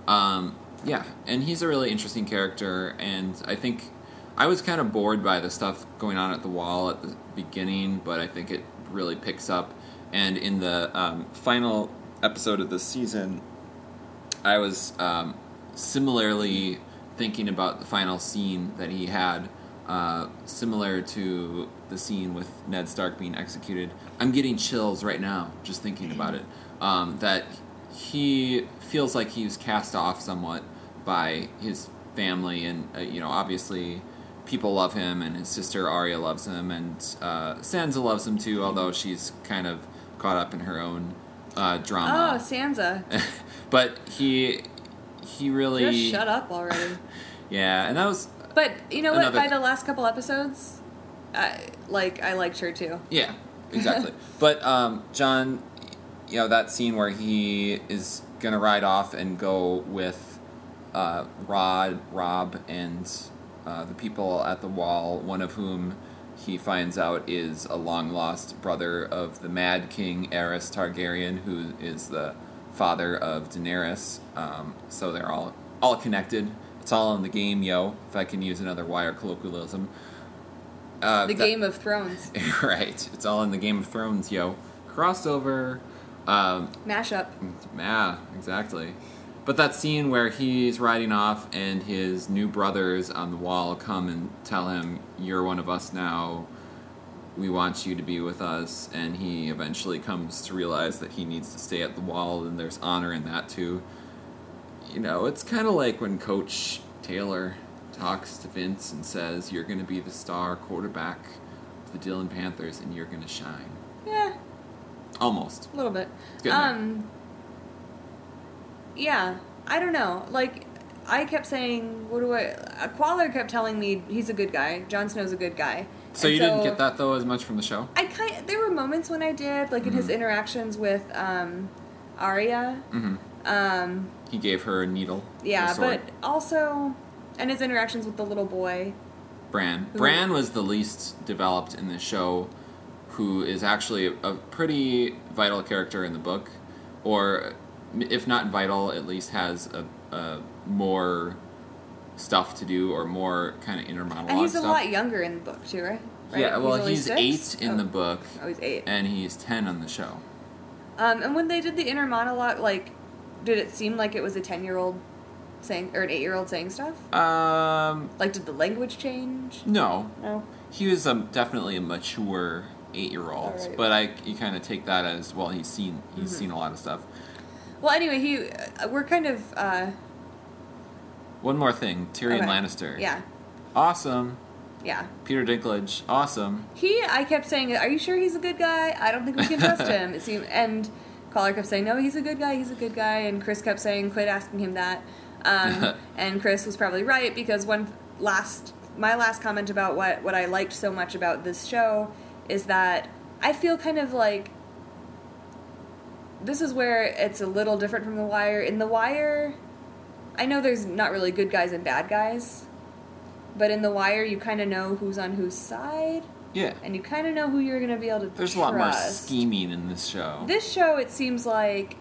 Speaker 2: And he's a really interesting character, and I think I was kind of bored by the stuff going on at the Wall at the beginning, but I think it really picks up. And in the final episode of this season, I was similarly thinking about the final scene that he had, similar to the scene with Ned Stark being executed. I'm getting chills right now just thinking about it. That he feels like he was cast off somewhat by his family, and obviously people love him, and his sister Arya loves him, and Sansa loves him too, although she's kind of caught up in her own drama.
Speaker 3: Oh, Sansa.
Speaker 2: But he really...
Speaker 3: Just shut up already.
Speaker 2: Yeah, and that was...
Speaker 3: But, you know what? By the last couple episodes, I liked her too.
Speaker 2: Yeah, exactly. But, John, that scene where he is going to ride off and go with Rob, and the people at the Wall, one of whom he finds out is a long-lost brother of the Mad King, Aerys Targaryen, who is the father of Daenerys, so they're all connected. It's all in the game, if I can use another Wire colloquialism.
Speaker 3: Game of Thrones.
Speaker 2: Right, it's all in the Game of Thrones, Crossover.
Speaker 3: Mashup.
Speaker 2: Yeah, exactly. But that scene where he's riding off and his new brothers on the Wall come and tell him, you're one of us now, we want you to be with us, and he eventually comes to realize that he needs to stay at the Wall, and there's honor in that too. It's kind of like when Coach Taylor talks to Vince and says, "You're going to be the star quarterback of the Dillon Panthers, and you're going to shine."
Speaker 3: Yeah.
Speaker 2: Almost.
Speaker 3: A little bit.
Speaker 2: It's good.
Speaker 3: Yeah. I don't know. Like, I kept saying, Qualler kept telling me he's a good guy. Jon Snow's a good guy.
Speaker 2: So you didn't get that, though, as much from the show?
Speaker 3: There were moments when I did, like in his interactions with Arya.
Speaker 2: Mm-hmm. He gave her a needle.
Speaker 3: Yeah, but also, and his interactions with the little boy.
Speaker 2: Bran. Bran was the least developed in the show, who is actually a pretty vital character in the book, or if not vital, at least has a more stuff to do, or more kind of inner monologue.
Speaker 3: And he's
Speaker 2: stuff.
Speaker 3: a lot younger in the book too, right?
Speaker 2: Yeah, well, he's
Speaker 3: 6?
Speaker 2: 8 in the book.
Speaker 3: Oh, he's 8.
Speaker 2: And he's 10 on the show.
Speaker 3: And when they did the inner monologue, like, did it seem like it was a 10-year-old saying, or an 8-year-old saying stuff? Like, did the language change?
Speaker 2: No.
Speaker 3: No.
Speaker 2: He was definitely a mature 8-year-old,
Speaker 3: right.
Speaker 2: but you kind of take that as, well, he's seen a lot of stuff.
Speaker 3: Well, anyway, we're kind of.
Speaker 2: One more thing, Tyrion Lannister.
Speaker 3: Yeah.
Speaker 2: Awesome.
Speaker 3: Yeah.
Speaker 2: Peter Dinklage. Awesome.
Speaker 3: I kept saying, "Are you sure he's a good guy? I don't think we can trust him." It seemed, and Caller kept saying, "No, he's a good guy. He's a good guy." And Chris kept saying, "Quit asking him that." And Chris was probably right, because my last comment about what I liked so much about this show is that I feel kind of like this is where it's a little different from The Wire. In The Wire, I know there's not really good guys and bad guys, but in The Wire, you kind of know who's on whose side.
Speaker 2: Yeah.
Speaker 3: And you kind of know who you're going to be able to
Speaker 2: There's
Speaker 3: trust.
Speaker 2: a lot more scheming in this show.
Speaker 3: This show, it seems like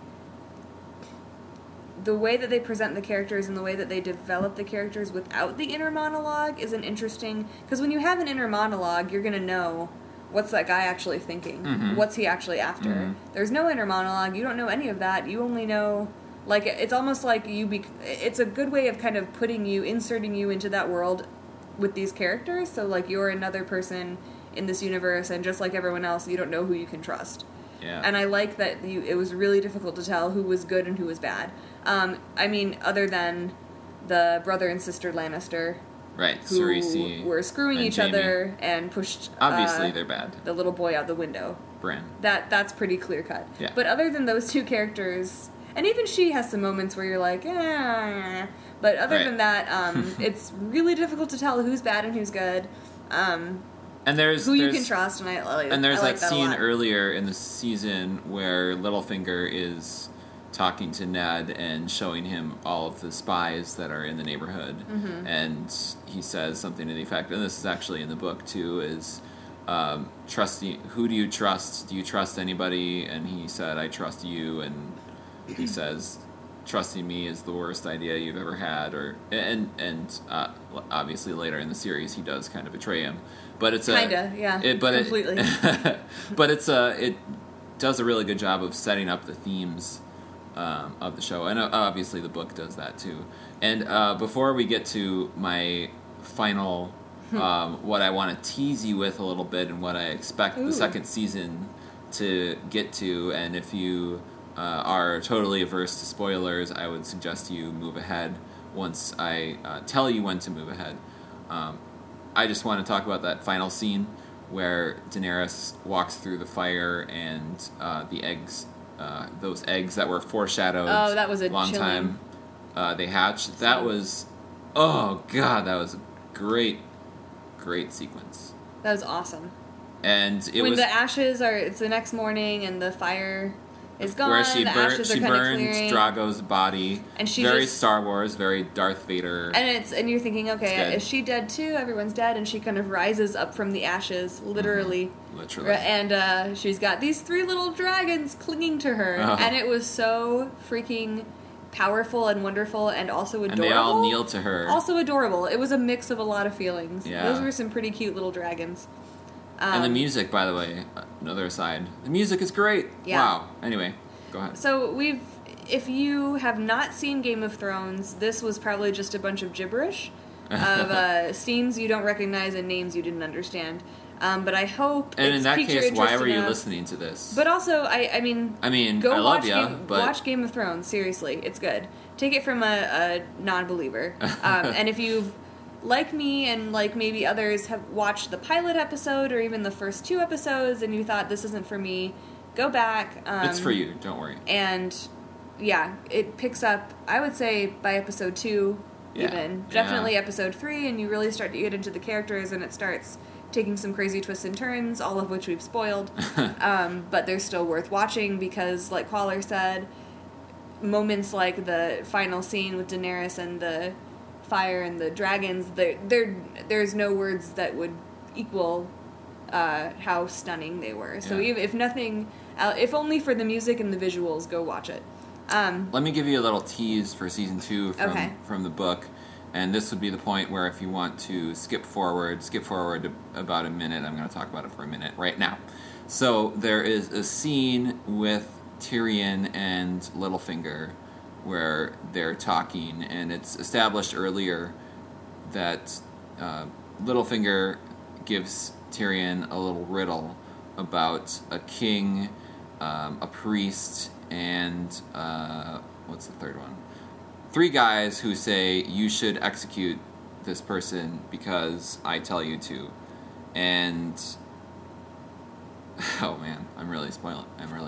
Speaker 3: the way that they present the characters and the way that they develop the characters without the inner monologue is an interesting... Because when you have an inner monologue, you're going to know what's that guy actually thinking?
Speaker 2: Mm-hmm.
Speaker 3: What's he actually after?
Speaker 2: Mm-hmm.
Speaker 3: There's no inner monologue. You don't know any of that. You only know... Like, it's almost like it's a good way of kind of inserting you into that world with these characters. So, like, you're another person in this universe, and just like everyone else, you don't know who you can trust.
Speaker 2: Yeah.
Speaker 3: And I like that it was really difficult to tell who was good and who was bad. I mean, other than the brother and sister Lannister.
Speaker 2: Right,
Speaker 3: who
Speaker 2: Cersei
Speaker 3: were screwing each
Speaker 2: Jaime.
Speaker 3: other and pushed
Speaker 2: Obviously, they're bad.
Speaker 3: the little boy out the window.
Speaker 2: Bran.
Speaker 3: That's pretty clear cut.
Speaker 2: Yeah.
Speaker 3: But other than those two characters, and even she has some moments where you're like, but other than that, it's really difficult to tell who's bad and who's good.
Speaker 2: And there's
Speaker 3: you can trust, and I like
Speaker 2: that
Speaker 3: that
Speaker 2: scene
Speaker 3: a lot.
Speaker 2: earlier in the season where Littlefinger is talking to Ned and showing him all of the spies that are in the neighborhood, and he says something to the effect, and this is actually in the book too, is trusting. Who do you trust? Do you trust anybody? And he said, "I trust you," and he says, "Trusting me is the worst idea you've ever had," and obviously later in the series he does kind of betray him, but it's completely. But it does a really good job of setting up the themes of the show, and obviously the book does that too. And before we get to my final, what I want to tease you with a little bit, and what I expect the second season to get to, and if you are totally averse to spoilers, I would suggest you move ahead once I tell you when to move ahead. I just want to talk about that final scene where Daenerys walks through the fire, and the eggs, those eggs that were foreshadowed
Speaker 3: that was a
Speaker 2: long
Speaker 3: chilling
Speaker 2: time, they hatched. That was, oh god, that was a great sequence.
Speaker 3: That was awesome.
Speaker 2: And
Speaker 3: when the ashes it's the next morning, and the fire is gone.
Speaker 2: Where she
Speaker 3: ashes are
Speaker 2: burned
Speaker 3: clearing.
Speaker 2: Drago's body.
Speaker 3: And she
Speaker 2: very
Speaker 3: just,
Speaker 2: Star Wars, very Darth Vader.
Speaker 3: And you're thinking, okay, is she dead too? Everyone's dead, and she kind of rises up from the ashes, literally.
Speaker 2: Literally.
Speaker 3: And she's got these 3 little dragons clinging to her, and it was so freaking powerful and wonderful, and also adorable.
Speaker 2: And they all kneel to her.
Speaker 3: Also adorable. It was a mix of a lot of feelings.
Speaker 2: Yeah.
Speaker 3: Those were some pretty cute little dragons.
Speaker 2: And the music, by the way, another aside, the music is great.
Speaker 3: Yeah.
Speaker 2: Wow. Anyway, go ahead.
Speaker 3: So if you have not seen Game of Thrones, this was probably just a bunch of gibberish of scenes you don't recognize and names you didn't understand. But I hope.
Speaker 2: And in that case, why were you
Speaker 3: enough.
Speaker 2: Listening to this?
Speaker 3: But also, I mean, go
Speaker 2: I love you, but
Speaker 3: watch Game of Thrones. Seriously, it's good. Take it from a non-believer, and if you've like me and like maybe others have watched the pilot episode or even the first 2 episodes and you thought this isn't for me, go back.
Speaker 2: It's for you, don't worry.
Speaker 3: And yeah, it picks up, I would say, by episode 2 even. Definitely episode 3, and you really start to get into the characters and it starts taking some crazy twists and turns, all of which we've spoiled. But they're still worth watching because, like Qualler said, moments like the final scene with Daenerys and the fire and the dragons, there's no words that would equal how stunning they were. So even if nothing, if only for the music and the visuals, go watch it.
Speaker 2: Let me give you a little tease for season 2 from the book. And this would be the point where if you want to skip forward to about a minute. I'm going to talk about it for a minute right now. So there is a scene with Tyrion and Littlefinger where they're talking, and it's established earlier that Littlefinger gives Tyrion a little riddle about a king, a priest, and what's the third one? 3 guys who say, you should execute this person because I tell you to. And oh man, I'm really spoiling.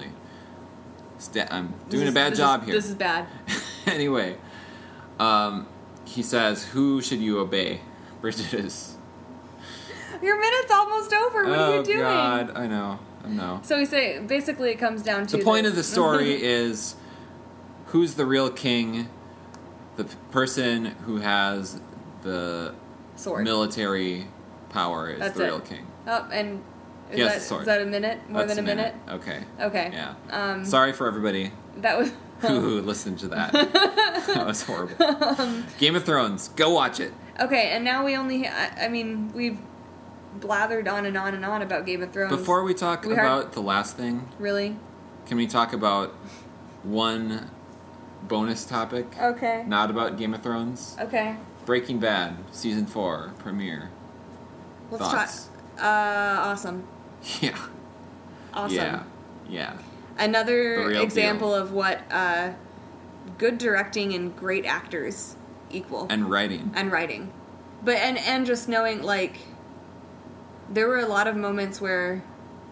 Speaker 2: I'm doing a bad job here.
Speaker 3: This is bad.
Speaker 2: Anyway, he says, who should you obey? Bridget is...
Speaker 3: Your minute's almost over. What are you doing?
Speaker 2: Oh God, I know.
Speaker 3: So we say, basically it comes down to...
Speaker 2: The point of the story is, who's the real king? The person who has the
Speaker 3: sword.
Speaker 2: Military power is the real king.
Speaker 3: Oh, and
Speaker 2: is
Speaker 3: that a minute? That's than a minute?
Speaker 2: Okay.
Speaker 3: Yeah.
Speaker 2: Sorry for everybody
Speaker 3: that was
Speaker 2: who listened to that. That was horrible. Game of Thrones. Go watch it.
Speaker 3: Okay, and now we only... we've blathered on and on and on about Game of Thrones.
Speaker 2: Before we talk about the last thing...
Speaker 3: Really?
Speaker 2: Can we talk about one... bonus topic.
Speaker 3: Okay.
Speaker 2: Not about Game of Thrones.
Speaker 3: Okay.
Speaker 2: Breaking Bad, Season 4, premiere.
Speaker 3: Let's
Speaker 2: Thoughts?
Speaker 3: talk. Awesome.
Speaker 2: Yeah.
Speaker 3: Awesome.
Speaker 2: Yeah.
Speaker 3: Another example of what good directing and great actors equal.
Speaker 2: And writing.
Speaker 3: But, and just knowing, like, there were a lot of moments where,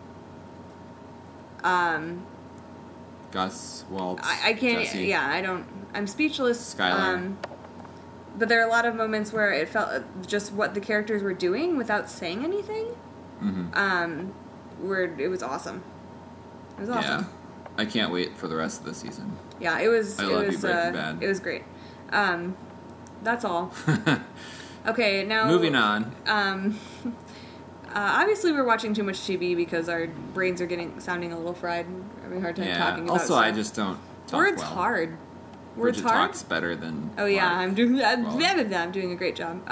Speaker 2: Gus, Walt,
Speaker 3: I can't...
Speaker 2: Jesse.
Speaker 3: Yeah, I don't... I'm speechless.
Speaker 2: Skylar.
Speaker 3: But there are a lot of moments where it felt just what the characters were doing without saying anything.
Speaker 2: Mm-hmm.
Speaker 3: Where it was awesome. It was awesome.
Speaker 2: Yeah. I can't wait for the rest of the season.
Speaker 3: Yeah, it was...
Speaker 2: I love you, Breaking Bad.
Speaker 3: It was great. That's all. Okay, now...
Speaker 2: Moving on.
Speaker 3: Obviously, we're watching too much TV because our brains are sounding a little fried. I'm having a hard time talking about
Speaker 2: Also,
Speaker 3: stuff.
Speaker 2: I just don't talk
Speaker 3: Words
Speaker 2: well.
Speaker 3: hard.
Speaker 2: Bridget talks better than...
Speaker 3: Oh, yeah,
Speaker 2: Mark.
Speaker 3: I'm doing that.
Speaker 2: Well.
Speaker 3: I'm doing a great job.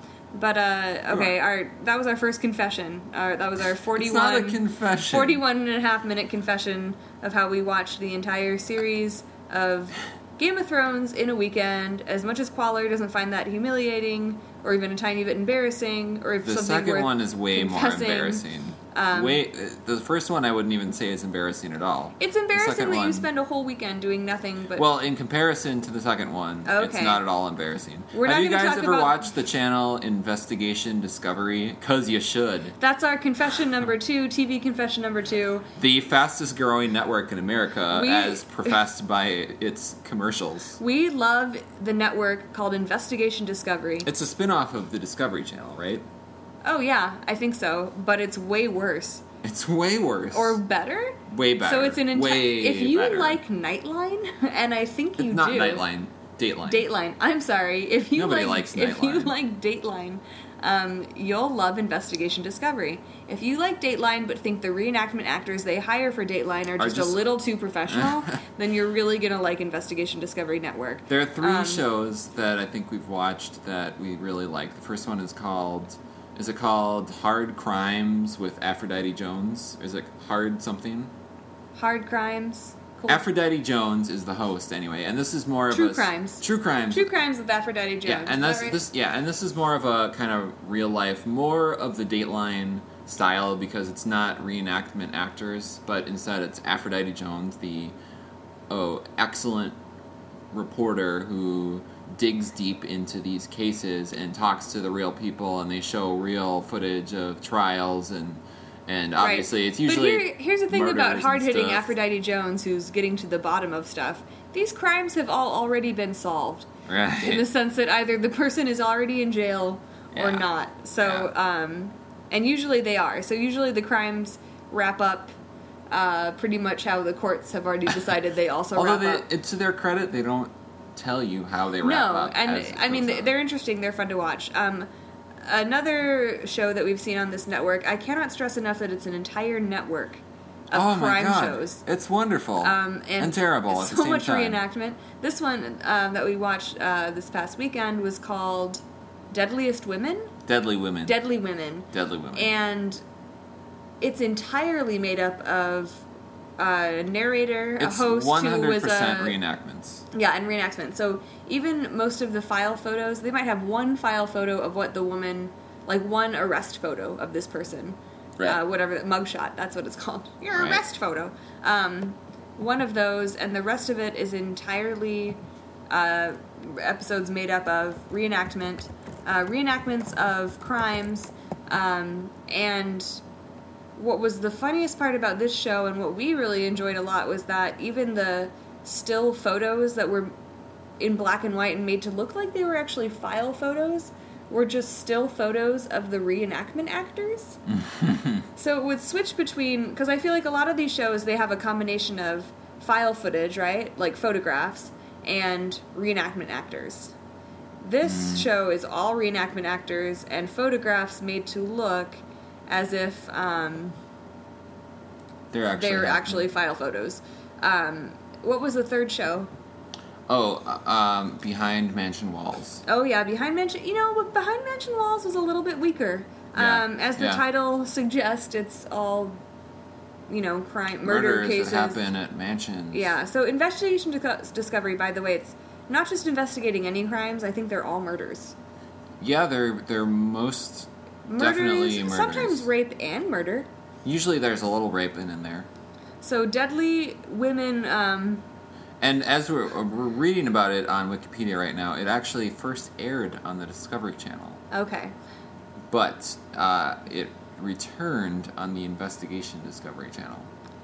Speaker 3: Okay, that was our first confession. That was our 41...
Speaker 2: It's not a confession.
Speaker 3: 41.5-minute confession of how we watched the entire series of Game of Thrones in a weekend. As much as Qualler doesn't find that humiliating or even a tiny bit embarrassing, or if
Speaker 2: the
Speaker 3: something
Speaker 2: second
Speaker 3: worth
Speaker 2: one is way
Speaker 3: confessing.
Speaker 2: more embarrassing. The first one I wouldn't even say is embarrassing at all.
Speaker 3: It's embarrassing that
Speaker 2: one,
Speaker 3: you spend a whole weekend doing nothing but...
Speaker 2: Well, in comparison to the second one, it's not at all embarrassing. Have you guys ever watched the channel Investigation Discovery? 'Cause you should.
Speaker 3: That's our confession number 2, TV confession number 2.
Speaker 2: The fastest growing network in America, as professed by its commercials.
Speaker 3: We love the network called Investigation Discovery.
Speaker 2: It's a spin-off of the Discovery Channel, right?
Speaker 3: Oh, yeah, I think so. But it's way worse.
Speaker 2: It's way worse.
Speaker 3: Or better?
Speaker 2: Way better.
Speaker 3: So it's an entire... If you
Speaker 2: better.
Speaker 3: like Nightline, and I think you
Speaker 2: Not
Speaker 3: do...
Speaker 2: Not Nightline. Dateline.
Speaker 3: Dateline. I'm sorry. If you
Speaker 2: Nobody likes Nightline.
Speaker 3: If you like Dateline, you'll love Investigation Discovery. If you like Dateline but think the reenactment actors they hire for Dateline are just a little too professional, then you're really going to like Investigation Discovery Network.
Speaker 2: There are 3 shows that I think we've watched that we really like. The first one is called... Is it called Hard Crimes with Aphrodite Jones? Is it Hard something?
Speaker 3: Hard Crimes. Cool.
Speaker 2: Aphrodite Jones is the host, anyway, and this is more of
Speaker 3: True Crimes.
Speaker 2: True Crimes.
Speaker 3: True Crimes with Aphrodite Jones.
Speaker 2: Yeah, and this is more of a kind of real life, more of the Dateline style because it's not reenactment actors, but instead it's Aphrodite Jones, the excellent reporter who digs deep into these cases and talks to the real people, and they show real footage of trials, and obviously it's usually.
Speaker 3: But here's the thing
Speaker 2: murders
Speaker 3: about
Speaker 2: and
Speaker 3: hard-hitting
Speaker 2: stuff.
Speaker 3: Aphrodite Jones, who's getting to the bottom of stuff. These crimes have all already been solved.
Speaker 2: Right.
Speaker 3: In the sense that either the person is already in jail or
Speaker 2: Yeah.
Speaker 3: not. So, and usually they are. So usually the crimes wrap up pretty much how the courts have already decided they also
Speaker 2: Although
Speaker 3: wrap up.
Speaker 2: to their credit, they don't tell you how they wrap
Speaker 3: No,
Speaker 2: up.
Speaker 3: and
Speaker 2: as it
Speaker 3: I mean,
Speaker 2: goes on.
Speaker 3: they're interesting. They're fun to watch. Another show that we've seen on this network, I cannot stress enough that it's an entire network of
Speaker 2: oh
Speaker 3: crime
Speaker 2: my God.
Speaker 3: shows.
Speaker 2: It's wonderful and terrible at
Speaker 3: so
Speaker 2: the same
Speaker 3: much
Speaker 2: time.
Speaker 3: reenactment. This one that we watched this past weekend was called Deadliest Women?
Speaker 2: Deadly Women.
Speaker 3: Deadly Women.
Speaker 2: Deadly Women.
Speaker 3: And it's entirely made up of a narrator,
Speaker 2: it's
Speaker 3: a host
Speaker 2: 100%
Speaker 3: who was a...
Speaker 2: reenactments.
Speaker 3: Yeah, and reenactment. So even most of the file photos, they might have one file photo of what the woman, like one arrest photo of this person.
Speaker 2: Right.
Speaker 3: Whatever, mugshot, that's what it's called. Your
Speaker 2: Right.
Speaker 3: arrest photo. One of those, and the rest of it is entirely episodes made up of reenactments of crimes, and what was the funniest part about this show and what we really enjoyed a lot was that even the still photos that were in black and white and made to look like they were actually file photos were just still photos of the reenactment actors. So it would switch between, because I feel like a lot of these shows, they have a combination of file footage, right? Like photographs, and reenactment actors. This show is all reenactment actors and photographs made to look as if
Speaker 2: They're actually
Speaker 3: they're
Speaker 2: happening.
Speaker 3: actually file photos. What was the third show?
Speaker 2: Oh, Behind Mansion Walls.
Speaker 3: Oh yeah, Behind Mansion. You know, but Behind Mansion Walls was a little bit weaker.
Speaker 2: Yeah,
Speaker 3: As the
Speaker 2: yeah.
Speaker 3: title suggests, it's all, crime, murder
Speaker 2: Murders
Speaker 3: cases.
Speaker 2: that happen at mansions.
Speaker 3: Yeah. So Investigation Discovery, by the way, it's not just investigating any crimes. I think they're all murders.
Speaker 2: Yeah, they're most
Speaker 3: Murders,
Speaker 2: definitely murders.
Speaker 3: sometimes rape and murder.
Speaker 2: Usually there's a little rape in there.
Speaker 3: So Deadly Women.
Speaker 2: And as we're reading about it on Wikipedia right now, it actually first aired on the Discovery Channel.
Speaker 3: Okay.
Speaker 2: But it returned on the Investigation Discovery Channel.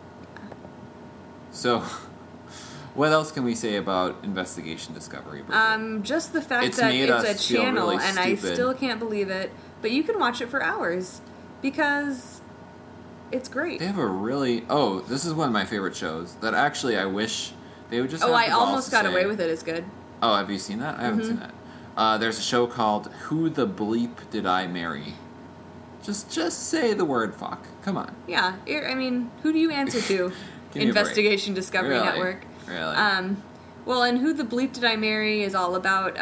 Speaker 2: So, what else can we say about Investigation Discovery? Bridget?
Speaker 3: Just the fact
Speaker 2: It's
Speaker 3: that
Speaker 2: made
Speaker 3: it's
Speaker 2: us
Speaker 3: a
Speaker 2: feel
Speaker 3: channel,
Speaker 2: really
Speaker 3: and I
Speaker 2: stupid.
Speaker 3: still can't believe it. But you can watch it for hours because it's great.
Speaker 2: They have a really... Oh, this is one of my favorite shows that actually I wish they would just have
Speaker 3: I
Speaker 2: the balls
Speaker 3: almost
Speaker 2: to
Speaker 3: got
Speaker 2: say-
Speaker 3: away with it. It's good.
Speaker 2: Oh, have you seen that? I haven't seen that. There's a show called Who the Bleep Did I Marry? Just say the word fuck. Come on.
Speaker 3: Yeah. I mean, who do you answer to?
Speaker 2: Give me a break.
Speaker 3: Investigation Discovery
Speaker 2: Really?
Speaker 3: Network.
Speaker 2: Really?
Speaker 3: Well, and Who the Bleep Did I Marry is all about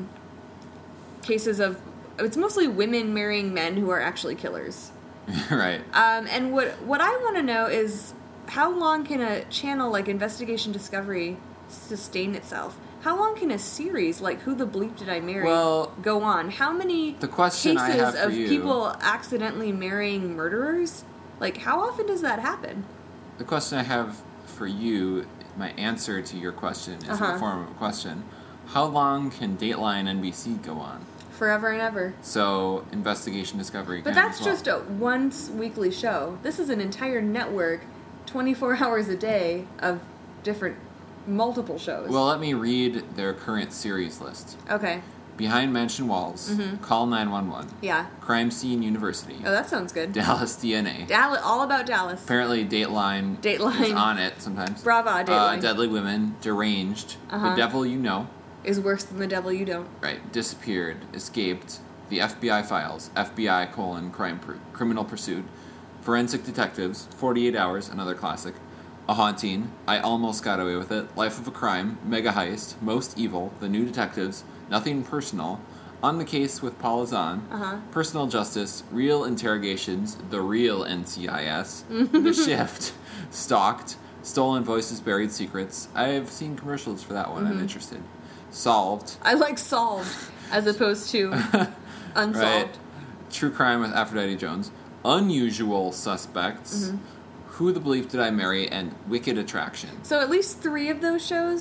Speaker 3: cases of... It's mostly women marrying men who are actually killers.
Speaker 2: Right.
Speaker 3: And what I want to know is how long can a channel like Investigation Discovery sustain itself? How long can a series like Who the Bleep Did I Marry
Speaker 2: Well,
Speaker 3: go on? How many
Speaker 2: the question I
Speaker 3: cases
Speaker 2: have for
Speaker 3: of
Speaker 2: you-
Speaker 3: people accidentally marrying murderers? Like, how often does that happen?
Speaker 2: The question I have for you, my answer to your question is in the form of a question. How long can Dateline NBC go on?
Speaker 3: Forever and ever.
Speaker 2: So, Investigation Discovery
Speaker 3: But
Speaker 2: can
Speaker 3: that's
Speaker 2: as well.
Speaker 3: just a once weekly show. This is an entire network, 24 hours a day of different, multiple shows.
Speaker 2: Well, let me read their current series list.
Speaker 3: Okay.
Speaker 2: Behind Mansion Walls, Call 911,
Speaker 3: Yeah.
Speaker 2: Crime Scene University,
Speaker 3: Oh, that sounds good.
Speaker 2: Dallas DNA.
Speaker 3: Dallas, all about Dallas.
Speaker 2: Apparently, Dateline
Speaker 3: Dateline.
Speaker 2: is on it sometimes.
Speaker 3: Brava, Dateline.
Speaker 2: Deadly Women, Deranged, The Devil You Know,
Speaker 3: Is worse than The Devil You Don't.
Speaker 2: right? Disappeared, Escaped, The FBI Files, FBI: Criminal Pursuit, Forensic Detectives, 48 Hours, another classic, A Haunting, I Almost Got Away with It, Life of a Crime, Mega Heist, Most Evil, The New Detectives, Nothing Personal, On the Case with Paul Azan, Personal Justice, Real Interrogations, The Real NCIS, The Shift, Stalked, Stolen Voices, Buried Secrets. I've seen commercials for that one. I'm interested. Solved.
Speaker 3: I like Solved as opposed to Unsolved.
Speaker 2: Right. True Crime with Aphrodite Jones. Unusual Suspects. Who the Bleep Did I Marry? And Wicked Attraction.
Speaker 3: So at least 3 of those shows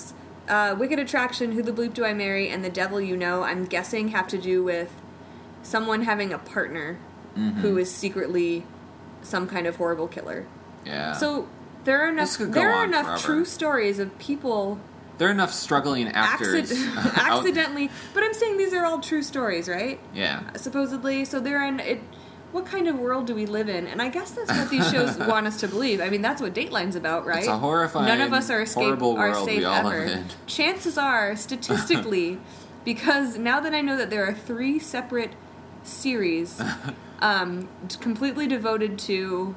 Speaker 3: Wicked Attraction, Who the Bleep Do I Marry, and The Devil You Know, I'm guessing have to do with someone having a partner who is secretly some kind of horrible killer.
Speaker 2: Yeah.
Speaker 3: So there are enough
Speaker 2: forever.
Speaker 3: true stories of people
Speaker 2: There are enough struggling actors.
Speaker 3: accidentally, but I'm saying these are all true stories, right?
Speaker 2: Yeah.
Speaker 3: Supposedly. So they're in it. What kind of world do we live in? And I guess that's what these shows want us to believe. I mean, that's what Dateline's about, right?
Speaker 2: It's a horrifying,
Speaker 3: None of us are
Speaker 2: horrible world
Speaker 3: safe
Speaker 2: we all
Speaker 3: ever.
Speaker 2: live in.
Speaker 3: Chances are, statistically, because now that I know that there are 3 separate series completely devoted to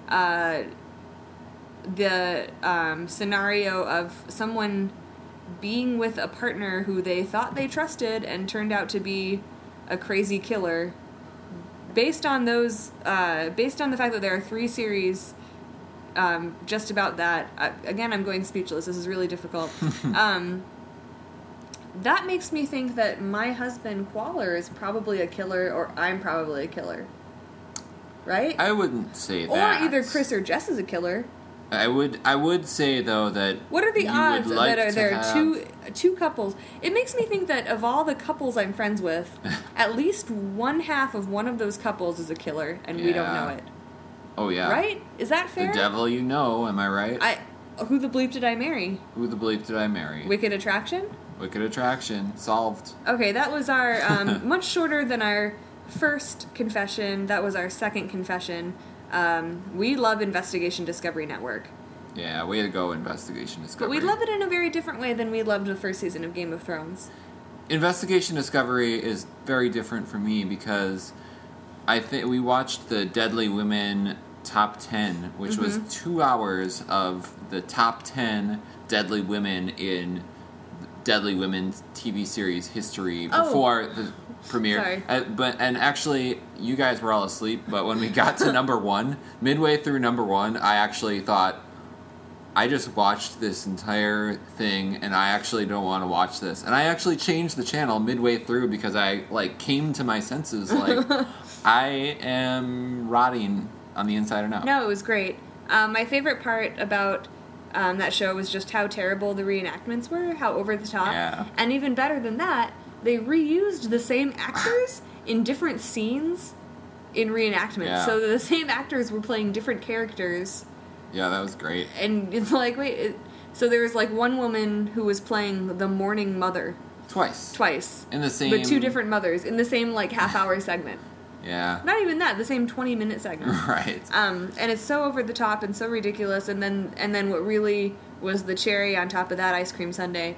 Speaker 3: the scenario of someone being with a partner who they thought they trusted and turned out to be a crazy killer. Based on the fact that there are 3 series just about that, again, I'm going speechless. This is really difficult. That makes me think that my husband, Qualler, is probably a killer, or I'm probably a killer. Right?
Speaker 2: I wouldn't say that.
Speaker 3: Or either Chris or Jess is a killer.
Speaker 2: I would say, though, that
Speaker 3: What are the
Speaker 2: you
Speaker 3: odds
Speaker 2: would like
Speaker 3: that
Speaker 2: to
Speaker 3: there are
Speaker 2: have-
Speaker 3: two couples? It makes me think that of all the couples I'm friends with, at least one half of one of those couples is a killer, and we don't
Speaker 2: Yeah.
Speaker 3: know it.
Speaker 2: Oh, yeah.
Speaker 3: Right? Is that fair?
Speaker 2: The Devil You Know, am I right?
Speaker 3: Who the bleep did I marry?
Speaker 2: Who the bleep did I marry?
Speaker 3: Wicked Attraction?
Speaker 2: Wicked Attraction. Solved.
Speaker 3: Okay, that was our much shorter than our first confession. That was our second confession. We love Investigation Discovery Network.
Speaker 2: Yeah, way to go, Investigation
Speaker 3: But
Speaker 2: Discovery.
Speaker 3: we love it in a very different way than we loved the first season of Game of Thrones.
Speaker 2: Investigation Discovery is very different for me because I think we watched the Deadly Women Top 10, which was 2 hours of the top 10 deadly women in Deadly Women's TV series history before the premiere.
Speaker 3: Sorry.
Speaker 2: And actually, you guys were all asleep, but when we got to number 1, midway through number 1, I actually thought, I just watched this entire thing, and I actually don't want to watch this. And I actually changed the channel midway through because I, came to my senses, I am rotting on the inside and out.
Speaker 3: No, it was great. My favorite part about that show was just how terrible the reenactments were, how over the top.
Speaker 2: Yeah.
Speaker 3: And even better than that, they reused the same actors in different scenes in reenactments.
Speaker 2: Yeah.
Speaker 3: So the same actors were playing different characters.
Speaker 2: Yeah, that was great.
Speaker 3: And it's like, so there was one woman who was playing the mourning mother. Twice.
Speaker 2: In the same...
Speaker 3: But 2 different mothers in the same half-hour segment.
Speaker 2: Yeah.
Speaker 3: Not even that, the same 20-minute segment.
Speaker 2: Right.
Speaker 3: And it's so over the top and so ridiculous. And then what really was the cherry on top of that ice cream sundae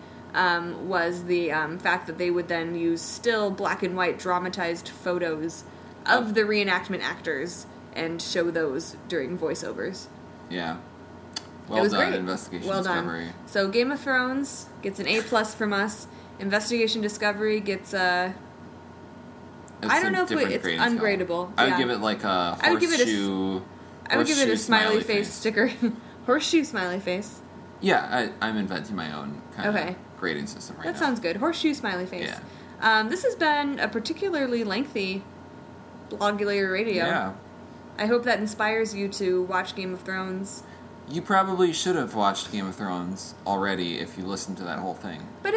Speaker 3: was the fact that they would then use still black and white dramatized photos of the reenactment actors and show those during voiceovers.
Speaker 2: Yeah.
Speaker 3: It
Speaker 2: Well
Speaker 3: was
Speaker 2: done,
Speaker 3: great.
Speaker 2: Investigation
Speaker 3: Well
Speaker 2: Discovery.
Speaker 3: done. So Game of Thrones gets an A+ from us. Investigation Discovery gets a...
Speaker 2: It's
Speaker 3: I don't
Speaker 2: a
Speaker 3: know if
Speaker 2: different
Speaker 3: it's
Speaker 2: grading scale.
Speaker 3: ungradable.
Speaker 2: I would
Speaker 3: Yeah.
Speaker 2: give it a
Speaker 3: I would give it a
Speaker 2: horseshoe...
Speaker 3: I would give it a
Speaker 2: horseshoe
Speaker 3: smiley face sticker. Horseshoe smiley face.
Speaker 2: Yeah, I'm inventing my own kind
Speaker 3: Okay.
Speaker 2: of grading system right now.
Speaker 3: That sounds good. Horseshoe smiley face.
Speaker 2: Yeah.
Speaker 3: This has been a particularly lengthy Blogulator Radio.
Speaker 2: Yeah.
Speaker 3: I hope that inspires you to watch Game of Thrones.
Speaker 2: You probably should have watched Game of Thrones already if you listened to that whole thing.
Speaker 3: But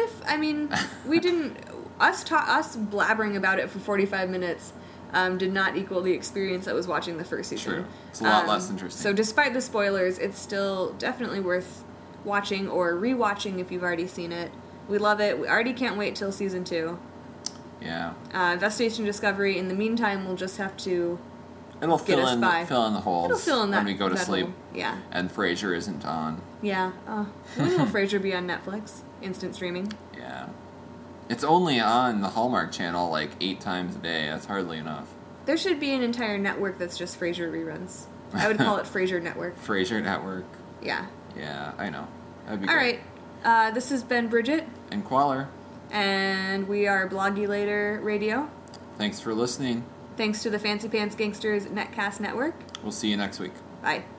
Speaker 3: we didn't... Us blabbering about it for 45 minutes did not equal the experience that was watching the first season.
Speaker 2: True. It's a lot less interesting.
Speaker 3: So despite the spoilers, it's still definitely worth watching or rewatching if you've already seen it. We love it. We already can't wait till season 2.
Speaker 2: Yeah.
Speaker 3: Investigation Discovery. In the meantime, we'll just have to...
Speaker 2: It'll
Speaker 3: Get us by.
Speaker 2: fill in the holes
Speaker 3: It'll fill in that
Speaker 2: when we go to
Speaker 3: that
Speaker 2: sleep.
Speaker 3: hole. Yeah.
Speaker 2: And Frasier isn't on.
Speaker 3: Yeah. When will Frasier be on Netflix? Instant streaming.
Speaker 2: Yeah. It's only on the Hallmark Channel 8 times a day. That's hardly enough.
Speaker 3: There should be an entire network that's just Frasier reruns. I would call it Frasier Network.
Speaker 2: Frasier Network.
Speaker 3: Yeah.
Speaker 2: Yeah, I know. That'd be
Speaker 3: All
Speaker 2: great.
Speaker 3: right. This has been Bridget,
Speaker 2: And Qualler,
Speaker 3: and we are Blogulator Radio.
Speaker 2: thanks for listening.
Speaker 3: Thanks to the Fancy Pants Gangsters Netcast Network.
Speaker 2: We'll see you next week.
Speaker 3: Bye.